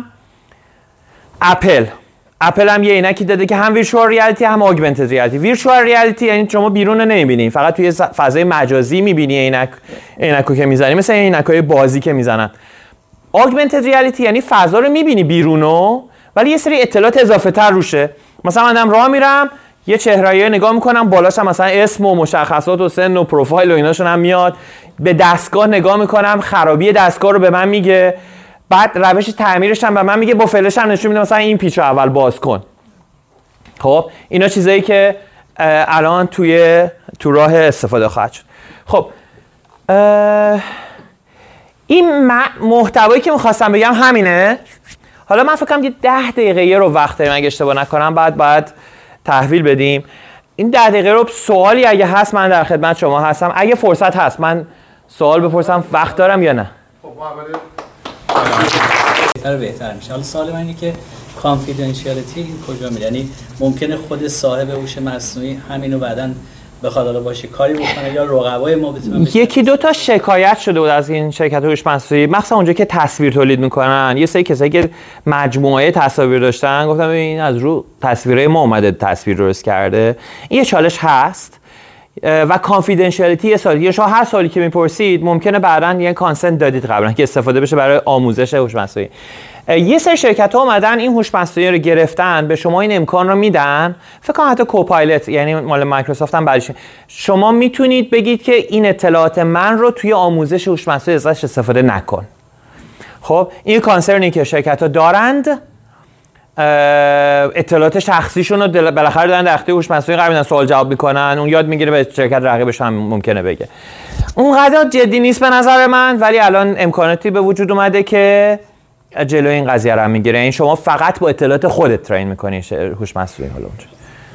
اپل هم یه عینکی داده که هم ویرچوال ریالیتی هم آگمنتد ریالیتی. ویرچوال ریالیتی یعنی شما بیرون رو نمیبینی، فقط توی فضای مجازی میبینی عینکو که میزنی، مثل عینکای بازی که میزنن. آگمنتد ریالیتی یعنی فضا رو میبینی بیرونو، ولی یه سری اطلاعات اضافه تر روشه. مثلا من راه میرم یه چهره‌ای نگاه میکنم، بالاش هم مثلا اسم و مشخصات و سن و پروفایل و ایناشون هم میاد. به دستگاه نگاه میکنم، خرابی دستگاه رو به من میگه، بعد روش تعمیرش هم به من میگه، با فلش هم نشون میده مثلا این پیچو اول باز کن. خب اینا چیزایی که الان تو راه استفاده خواهد شد. خب این محتوایی که میخواستم بگم همینه. حالا من فکر کنم یه 10 دقیقه رو وقت داریم اگه اشتباه نکنم، بعد تحویل بدیم. این 10 دقیقه رو سوالی اگه هست من در خدمت شما هستم. اگه فرصت هست من سوال بپرسم، وقت دارم یا نه؟ خب بهتر میشه. حالا سوال من اینه که کانفیدنشیالیتی این کجا میره؟ یعنی ممکنه خود صاحب هوش مصنوعی همینو بعداً بخواد حالا باشه کاری بکنه یا رقبای ما بتونن. یکی دو تا شکایت شده بود از این شرکت هوش مصنوعی، مخصوصا اونجا که تصویر تولید میکنن. یه سری کسایی که مجموعه تصاویر داشتن گفتم این از رو تصویرای ما اومده تصویر درست کرده. این یه چالش هست. و کانفیدنشیالیتی یه سوالی، شما هر سوالی که میپرسید ممکنه بعداً یه کانسنت دادید قبلا که استفاده بشه برای آموزش هوش مصنوعی. یه سری شرکت‌ها اومدن این هوش مصنوعی رو گرفتن، به شما این امکان رو میدن. فکر کنم حتی کوپایلت، یعنی مال مایکروسافت هم بعدش، شما میتونید بگید که این اطلاعات من رو توی آموزش هوش مصنوعی استفاده نکن. خب این کانسرنی که شرکت‌ها دارند اطلاعات شخصیشون رو بالاخره دارن در اختیار هوش مصنوعی قرار میدن، سوال جواب میکنن، اون یاد میگیره به شرکت رقیبش هم ممکنه بگه. اونقدر جدی نیست به نظر من، ولی الان امکاناتی به وجود اومده که جلوی این قضیه رو هم میگیره. این شما فقط با اطلاعات خودت ترین میکنی هوش مصنوعی. حالا اونجا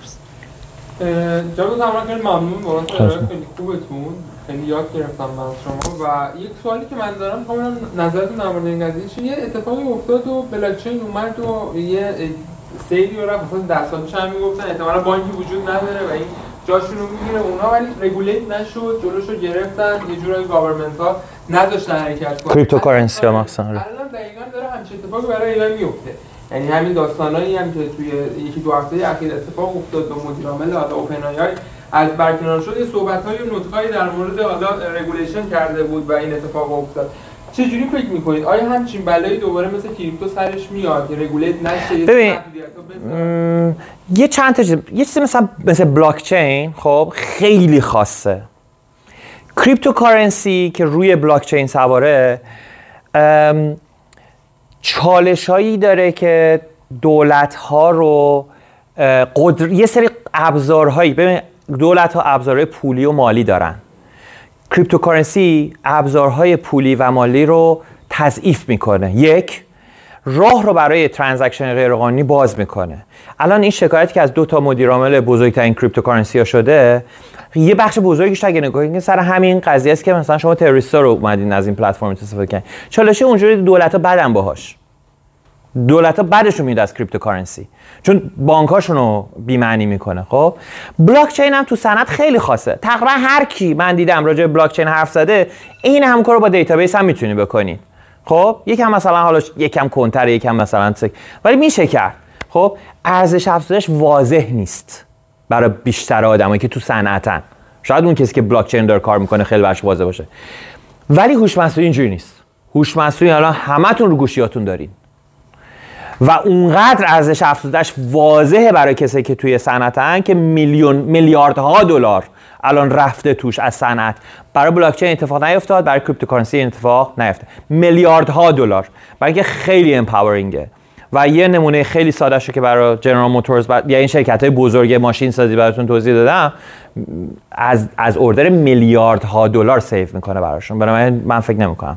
جواب تمام خیلی ممنون بابت خیلی خوبتون، خیلی یاد گرفتم من از شما. و یک سوالی که من دارم کاملا نظرتون در مورد این قضیه چیه؟ یه اتفاقی افتاد و بلاکچین اومد و یه سیلی رو رفت، مثلا 10 سال پیش هم میگفتن احتمالاً بانکی وجود نداره و این جاشون رو میگیره اونا، ولی رگولیت نشد، جلوشو گرفتن، یه جورایی گاورمنت‌ها نذاشتن حرکت کنه. کریپتوکارنسی ها مثلا الان دقیقاً داره همچین اتفاقی برای ایران میفته. یعنی همین داستانایی هم که توی یکی دو هفته اخیر اتفاق افتاد و مدیر عامل حالا اوپن آی از برکنار شد، یه صحبت‌های و نطقایی در مورد حالا رگولیشن کرده بود و این اتفاق افتاد. چه جوری فکر می‌کنید؟ آیا همچین بلایی دوباره مثل کریپتو سرش میاد که رگولیت نشه؟ ببین یه چند تا یه چیزی مثل بلاک چین خب خیلی خاصه. کریپتوکارنسی که روی بلاک چین سواره چالش‌هایی داره که دولت‌ها رو یه سری ابزارهایی، ببین دولت‌ها ابزارهای پولی و مالی دارن. کریپتوکارنسی ابزارهای پولی و مالی رو تضعیف میکنه. یک، راه رو برای ترانزکشن غیرقانونی باز میکنه. الان این شکایتی که از 2 تا مدیر عامل بزرگترین کریپتوکارنسی ها شده، یه بخش بزرگیش اگه نگاه کنید سر همین قضیه است که مثلا شما تروریستا رو اومدین از این پلتفرم استفاده کردین. چالش اونجوری دولت‌ها بدن باهاش. دولت‌ها بعدشون میاد از کریپتوکارنسی، چون بانک‌هاشون رو بی‌معنی میکنه. خب بلاک چین هم تو صنعت خیلی خاصه. تقریبا هر کی من دیدم راجع به بلاک چین حرف زده، این هم کارو با دیتابیس هم میتونی بکنی. خب یکم مثلا حالا یکم کنتر، یکم مثلا ولی میشه کرد. خب ارزش افزودش واضح نیست برای بیشتر آدمایی که تو صنعتن. شاید اون کسی که بلاک چین داره کار میکنه خیلی براش واضح باشه، ولی هوش مصنوعی اینجوری نیست. هوش مصنوعی الان همتون رو گوشیاتون دارین و اونقدر ارزش افزودش واضحه برای کسی که توی صنعتن که میلیاردها دلار الان رفته توش از صنعت. برای بلاک چین اتفاق نیفتاد، برای کریپتوکارنسی این اتفاق نیفتاد. میلیاردها دلار، برای که خیلی امپاورینگه. و یه نمونه خیلی ساده شو که برای جنرال موتورز یا این شرکت‌های بزرگ ماشین سازی براتون توضیح دادم، از اوردر میلیاردها دلار سیو میکنه براشون. برای من فکر نمی‌کنم.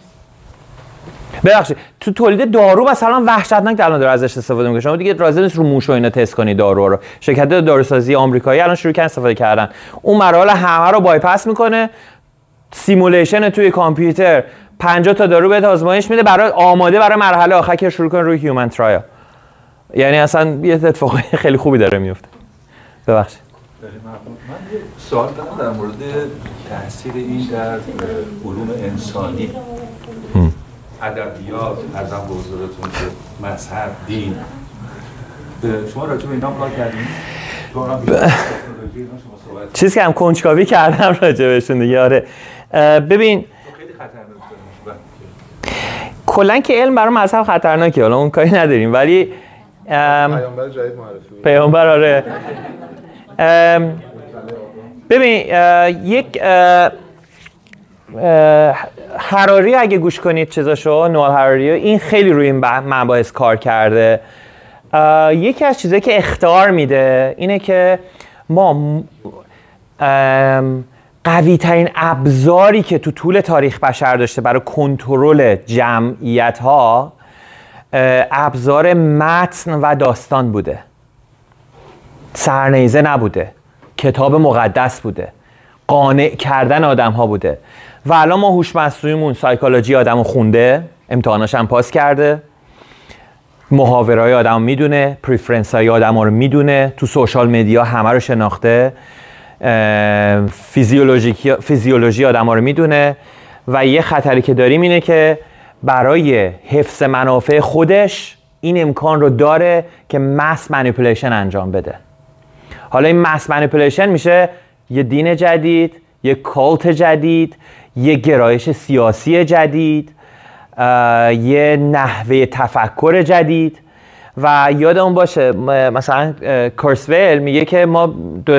ببخشید تو تولید دارو مثلا وحشتناک الان داره ازش استفاده میکنه. شما دیگه راضی نیست رو موش و اینا تست کنی دارو رو. شرکت‌های داروسازی آمریکایی الان شروع کردن استفاده کردن. اون مراحل همه رو بایپاس میکنه، سیمولیشن توی کامپیوتر 50 تا دارو بهت آزمایش میده برای آماده برای مرحله آخر که شروع کنه روی هیومن ترایل. یعنی اصلا یه اتفاق خیلی خوبی داره میفته. ببخشید من یه سوال دارم در مورد تاثیر این در علوم انسانی، ادبیات، ارزم به حضورتون که مذهب، دین. شما راجع به اینا کار کردین؟ چیزی که هم کنجکاوی کردم راجع بهشون دیگه. آره ببین خیلی خطرناکه. کلا که علم برای مذهب خطرناکه، حالا اون کاری نداریم، ولی پیامبر جدید معرفی. پیامبر آره. ببین یک حراری اگه گوش کنید چیزاشو، نوال حراری، این خیلی روی این مباحث کار کرده. یکی از چیزایی که اخطار میده اینه که ما قوی ترین ابزاری که تو طول تاریخ بشر داشته برای کنترل جمعیت ها ابزار متن و داستان بوده، سرنیزه نبوده، کتاب مقدس بوده، قانع کردن آدم ها بوده. و الان ما هوش مصنوعیمون سایکولوژی آدمو خونده، امتحاناش هم پاس کرده، محاوره‌های آدمو میدونه، پریفرنس‌های آدمو رو میدونه، تو سوشال مدیا همه رو شناخته، فیزیولوژی آدم‌ها رو میدونه. و یه خطری که داریم اینه که برای حفظ منافع خودش این امکان رو داره که مس مانیپولیشن انجام بده. حالا این مس مانیپولیشن میشه یه دین جدید، یه کالت جدید، یه گرایش سیاسی جدید، یه نحوه تفکر جدید. و یادمون باشه مثلا کورسویل میگه که ما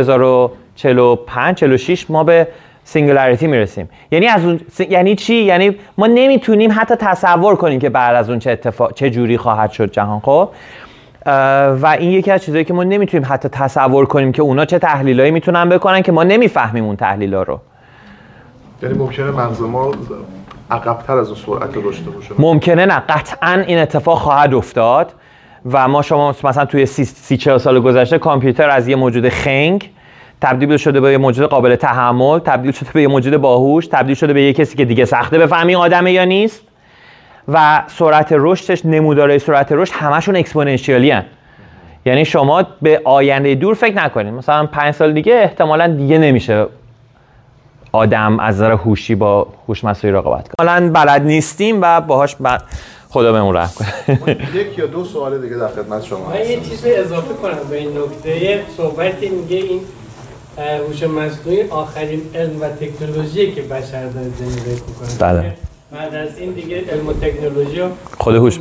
2045-46 ما به سینگولاریتی میرسیم. یعنی از اون یعنی چی؟ یعنی ما نمیتونیم حتی تصور کنیم که بعد از اون چه جوری خواهد شد جهان. خب و این یکی از چیزایی که ما نمیتونیم حتی تصور کنیم که اونا چه تحلیلایی میتونن بکنن که ما نمیفهمیم اون تحلیلا رو. یعنی ممکنه مغز ما عقب‌تر از اون سرعت داشته باشه. ممکنه نه، قطعاً این اتفاق خواهد افتاد و ما شما مثلا توی 30-40 سال گذشته کامپیوتر از یه موجود خنگ تبدیل شده به یه موجود قابل تحمل، تبدیل شده به یه موجود باهوش، تبدیل شده به یه کسی که دیگه سخته بفهمی آدمه یا نیست و سرعت رشدش، نمودارهای سرعت رشد همشون اکسپوننشیالی هن. یعنی شما به آینده دور فکر نکنید، مثلا 5 سال دیگه احتمالاً دیگه نمیشه آدم از نظر هوشی با هوش مصنوعی رقابت کنه. حالا بلد نیستیم و باهاش خدا بهمون رحم کنه. یک یا دو سوال دیگه در خدمت شما من یه چیزی اضافه کنم به این نکته. صحبتی میگه این هوش مصنوعی آخرین علم و تکنولوژی که بشر داره جنریت میکنه. بله. بعد از این دیگه علم و تکنولوژی خود هوش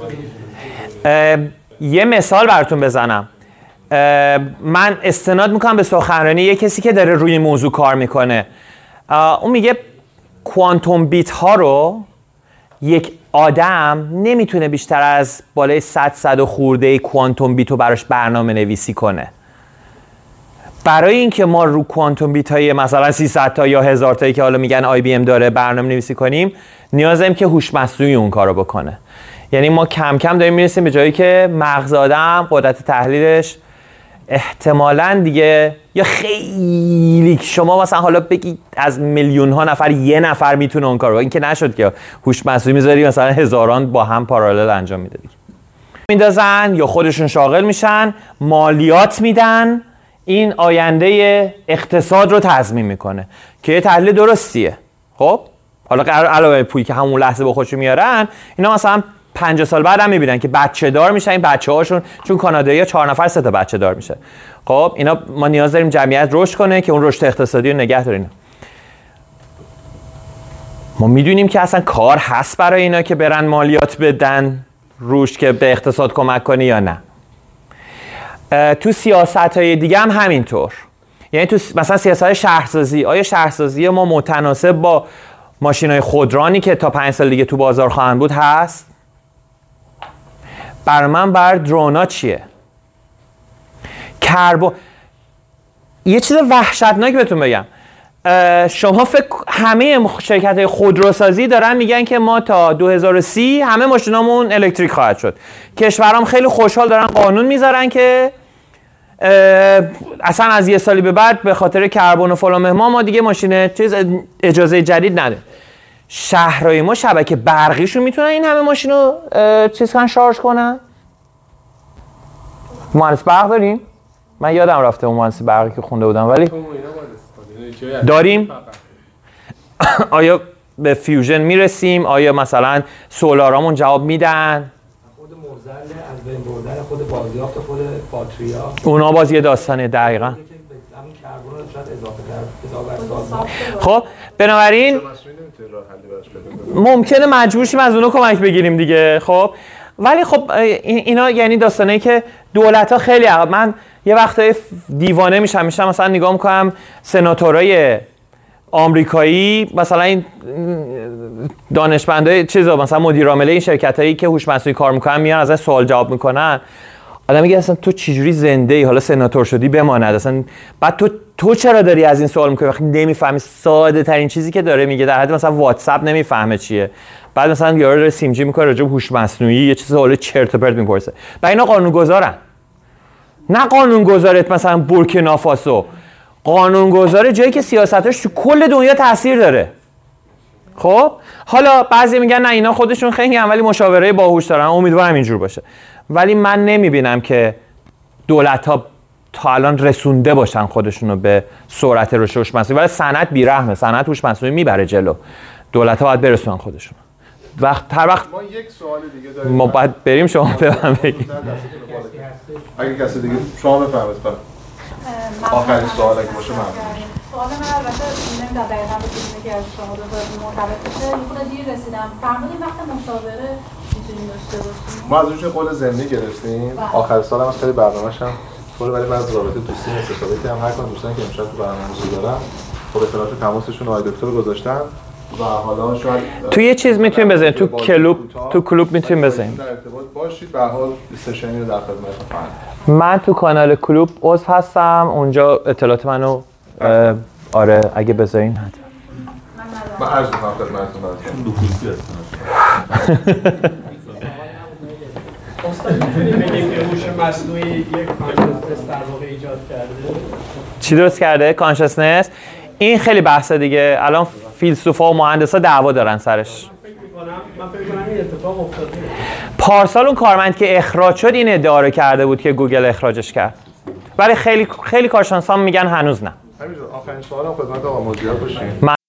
یه مثال براتون بزنم. من استناد میکنم به سخنرانی یه کسی که داره روی موضوع کار میکنه. اون میگه کوانتوم بیت ها رو یک آدم نمیتونه بیشتر از بالای 100 و خورده کوانتوم بیت رو براش برنامه نویسی کنه. برای اینکه ما رو کوانتوم بیت های مثلا 300 تا یا 1000 تایی که حالا میگن آی بی ام داره برنامه نویسی کنیم، نیاز داریم که هوش مصنوعی اون کارو بکنه. یعنی ما کم کم داریم میرسیم به جایی که مغز آدم قدرت تحلیلش احتمالاً دیگه یا خیلی شما مثلا حالا بگی از میلیون ها نفر یه نفر میتونه اون کارو، این که نشد که هوش مصنوعی میذاری مثلا هزاران با هم پارالل انجام میده دیگه. میندازن یا خودشون شاغل میشن، مالیات میدن، این آینده اقتصاد رو تضمین میکنه که یه تحلیل درستیه. خب حالا علاوه پولی که همون لحظه با خودشون میارن، اینا مثلا 50 سال بعد هم میبینن که بچه دار میشن این بچه هاشون، چون کانادایی‌ها 4 نفر 3 تا بچه دار میشه. خب اینا ما نیاز داریم جمعیت رشد کنه که اون رشد اقتصادی رو نگه داریم. ما میدونیم که اصلا کار هست برای اینا که برن مالیات بدن روش که به اقتصاد کمک کنه یا نه. تو سیاست‌های دیگه هم همینطور. یعنی تو مثلا سیاست شهرسازی، آیا شهرسازی ما متناسب با ماشین‌های خودرانی که تا 5 سال دیگه تو بازار خواهند بود هست؟ بر من بر درونا چیه؟ یه چیز وحشتناک بهتون بگم. شما همه شرکت‌های خودروسازی دارن میگن که ما تا 2030 همه ماشینامون الکتریک خواهد شد. کشورام خیلی خوشحال دارن قانون میذارن که اصلا از یه سالی به بعد به خاطر کربن و فلان ما دیگه ماشین اجازه جدید نداریم. شهرهای ما شبکه برقیشون میتونن این همه ماشین رو شارژ کنن؟ مهندس برق داریم؟ من یادم رفته اون مهندسی برقی که خونده بودم، ولی داریم؟ آیا به فیوژن میرسیم؟ آیا مثلا سولارامون جواب میدن؟ خود موزل از بین بردن خود بازیافت خود باتریا، اونا باز یه داستانه دقیقاً. خب بنابراین ممکنه مجبور شیم از اونا کمک بگیریم دیگه. خب ولی خب اینا یعنی داستانه‌ای که دولت‌ها خیلی من یه وقتای دیوانه میشم مثلا نگاه میکنم سناتورای آمریکایی، مثلا این دانشمندای چیزا، مثلا مدیر عامل این شرکتایی که هوش مصنوعی کار میکنن میان ازش سوال جواب میکنن. آدم میگه اصلا تو چجوری زنده ای؟ حالا سناتور شدی بماند اصلا، بعد تو چرا داری از این سوال میکنی وقتی نمیفهمی ساده ترین چیزی که داره میگه، در حد مثلا واتساپ نمیفهمه چیه، بعد مثلا یارو داره سیمجی میکنه راجع به هوش مصنوعی یه چیز سوال چرت و پرت میپرسه. و اینا قانونگذارن، نه قانونگذارت مثلا بورکینافاسو، قانونگذار جایی که سیاستاش تو کل دنیا تاثیر داره. خب حالا بعضی میگن نه اینا خودشون خیلی ولی مشاوره باهوش دارن، امیدوارم اینجور باشه. ولی من نمیبینم که دولت‌ها تا الان رسونده باشن خودشونو به سرعت رشد هوش مصنوعی، ولی صنعت بیرحمه، صنعت هوش مصنوعی میبره جلو. دولت‌ها باید برسونن خودشون. هر وقت ما یک سوال دیگه داریم، ما باید بریم شما بفهم بگید. اگه کسی دیگه شما بفرمایید. آخرین سوال اگه باشه ممنون. سوال من البته نمیدونم دقیقاً به چیزی که از شما دو مرتبط بشه، یه خورده دیر رسیدم. فرمودین وقت مشاوره میتونیم داشته باشیم؟ ما از اونجا قول ضمنی گرفتیم. آخر سال هم خیلی برنامه‌ش هم طوری، ولی من از رابطه دوستی استفاده کردم. هر کدوم دوستان که امشب تو برنامه حضور دارن خب اطلاعات تماسشون رو آقای دکتر گذاشتن. و حالا شاید تو یه چیز میتونیم بزنیم، تو کلوب میتونیم بزنیم. در ارتباط باشید، به هر حال سشنی رو در خدمتتون خواهم. من تو کانال کلوب عضو هستم، اونجا اطلاعات منو آره اگه بذارین حتما. من عرض می‌کنم خدمتتون استاد میتونیم بگیم که هوش مصنوعی یک کانشسنس در واقع ایجاد کرده؟ چی درست کرده؟ کانشسنس؟ این خیلی بحثه دیگه، الان فیلسوفا و مهندسا دعوا دارن سرش. من فکر کنم این اتفاق افتاده. پارسال اون کارمند که اخراج شد این ادعا رو کرده بود که گوگل اخراجش کرد. ولی خیلی کارشناسان میگن هنوز نه. همینجور آخرین سوالم خدمت آقا مدیر باشین.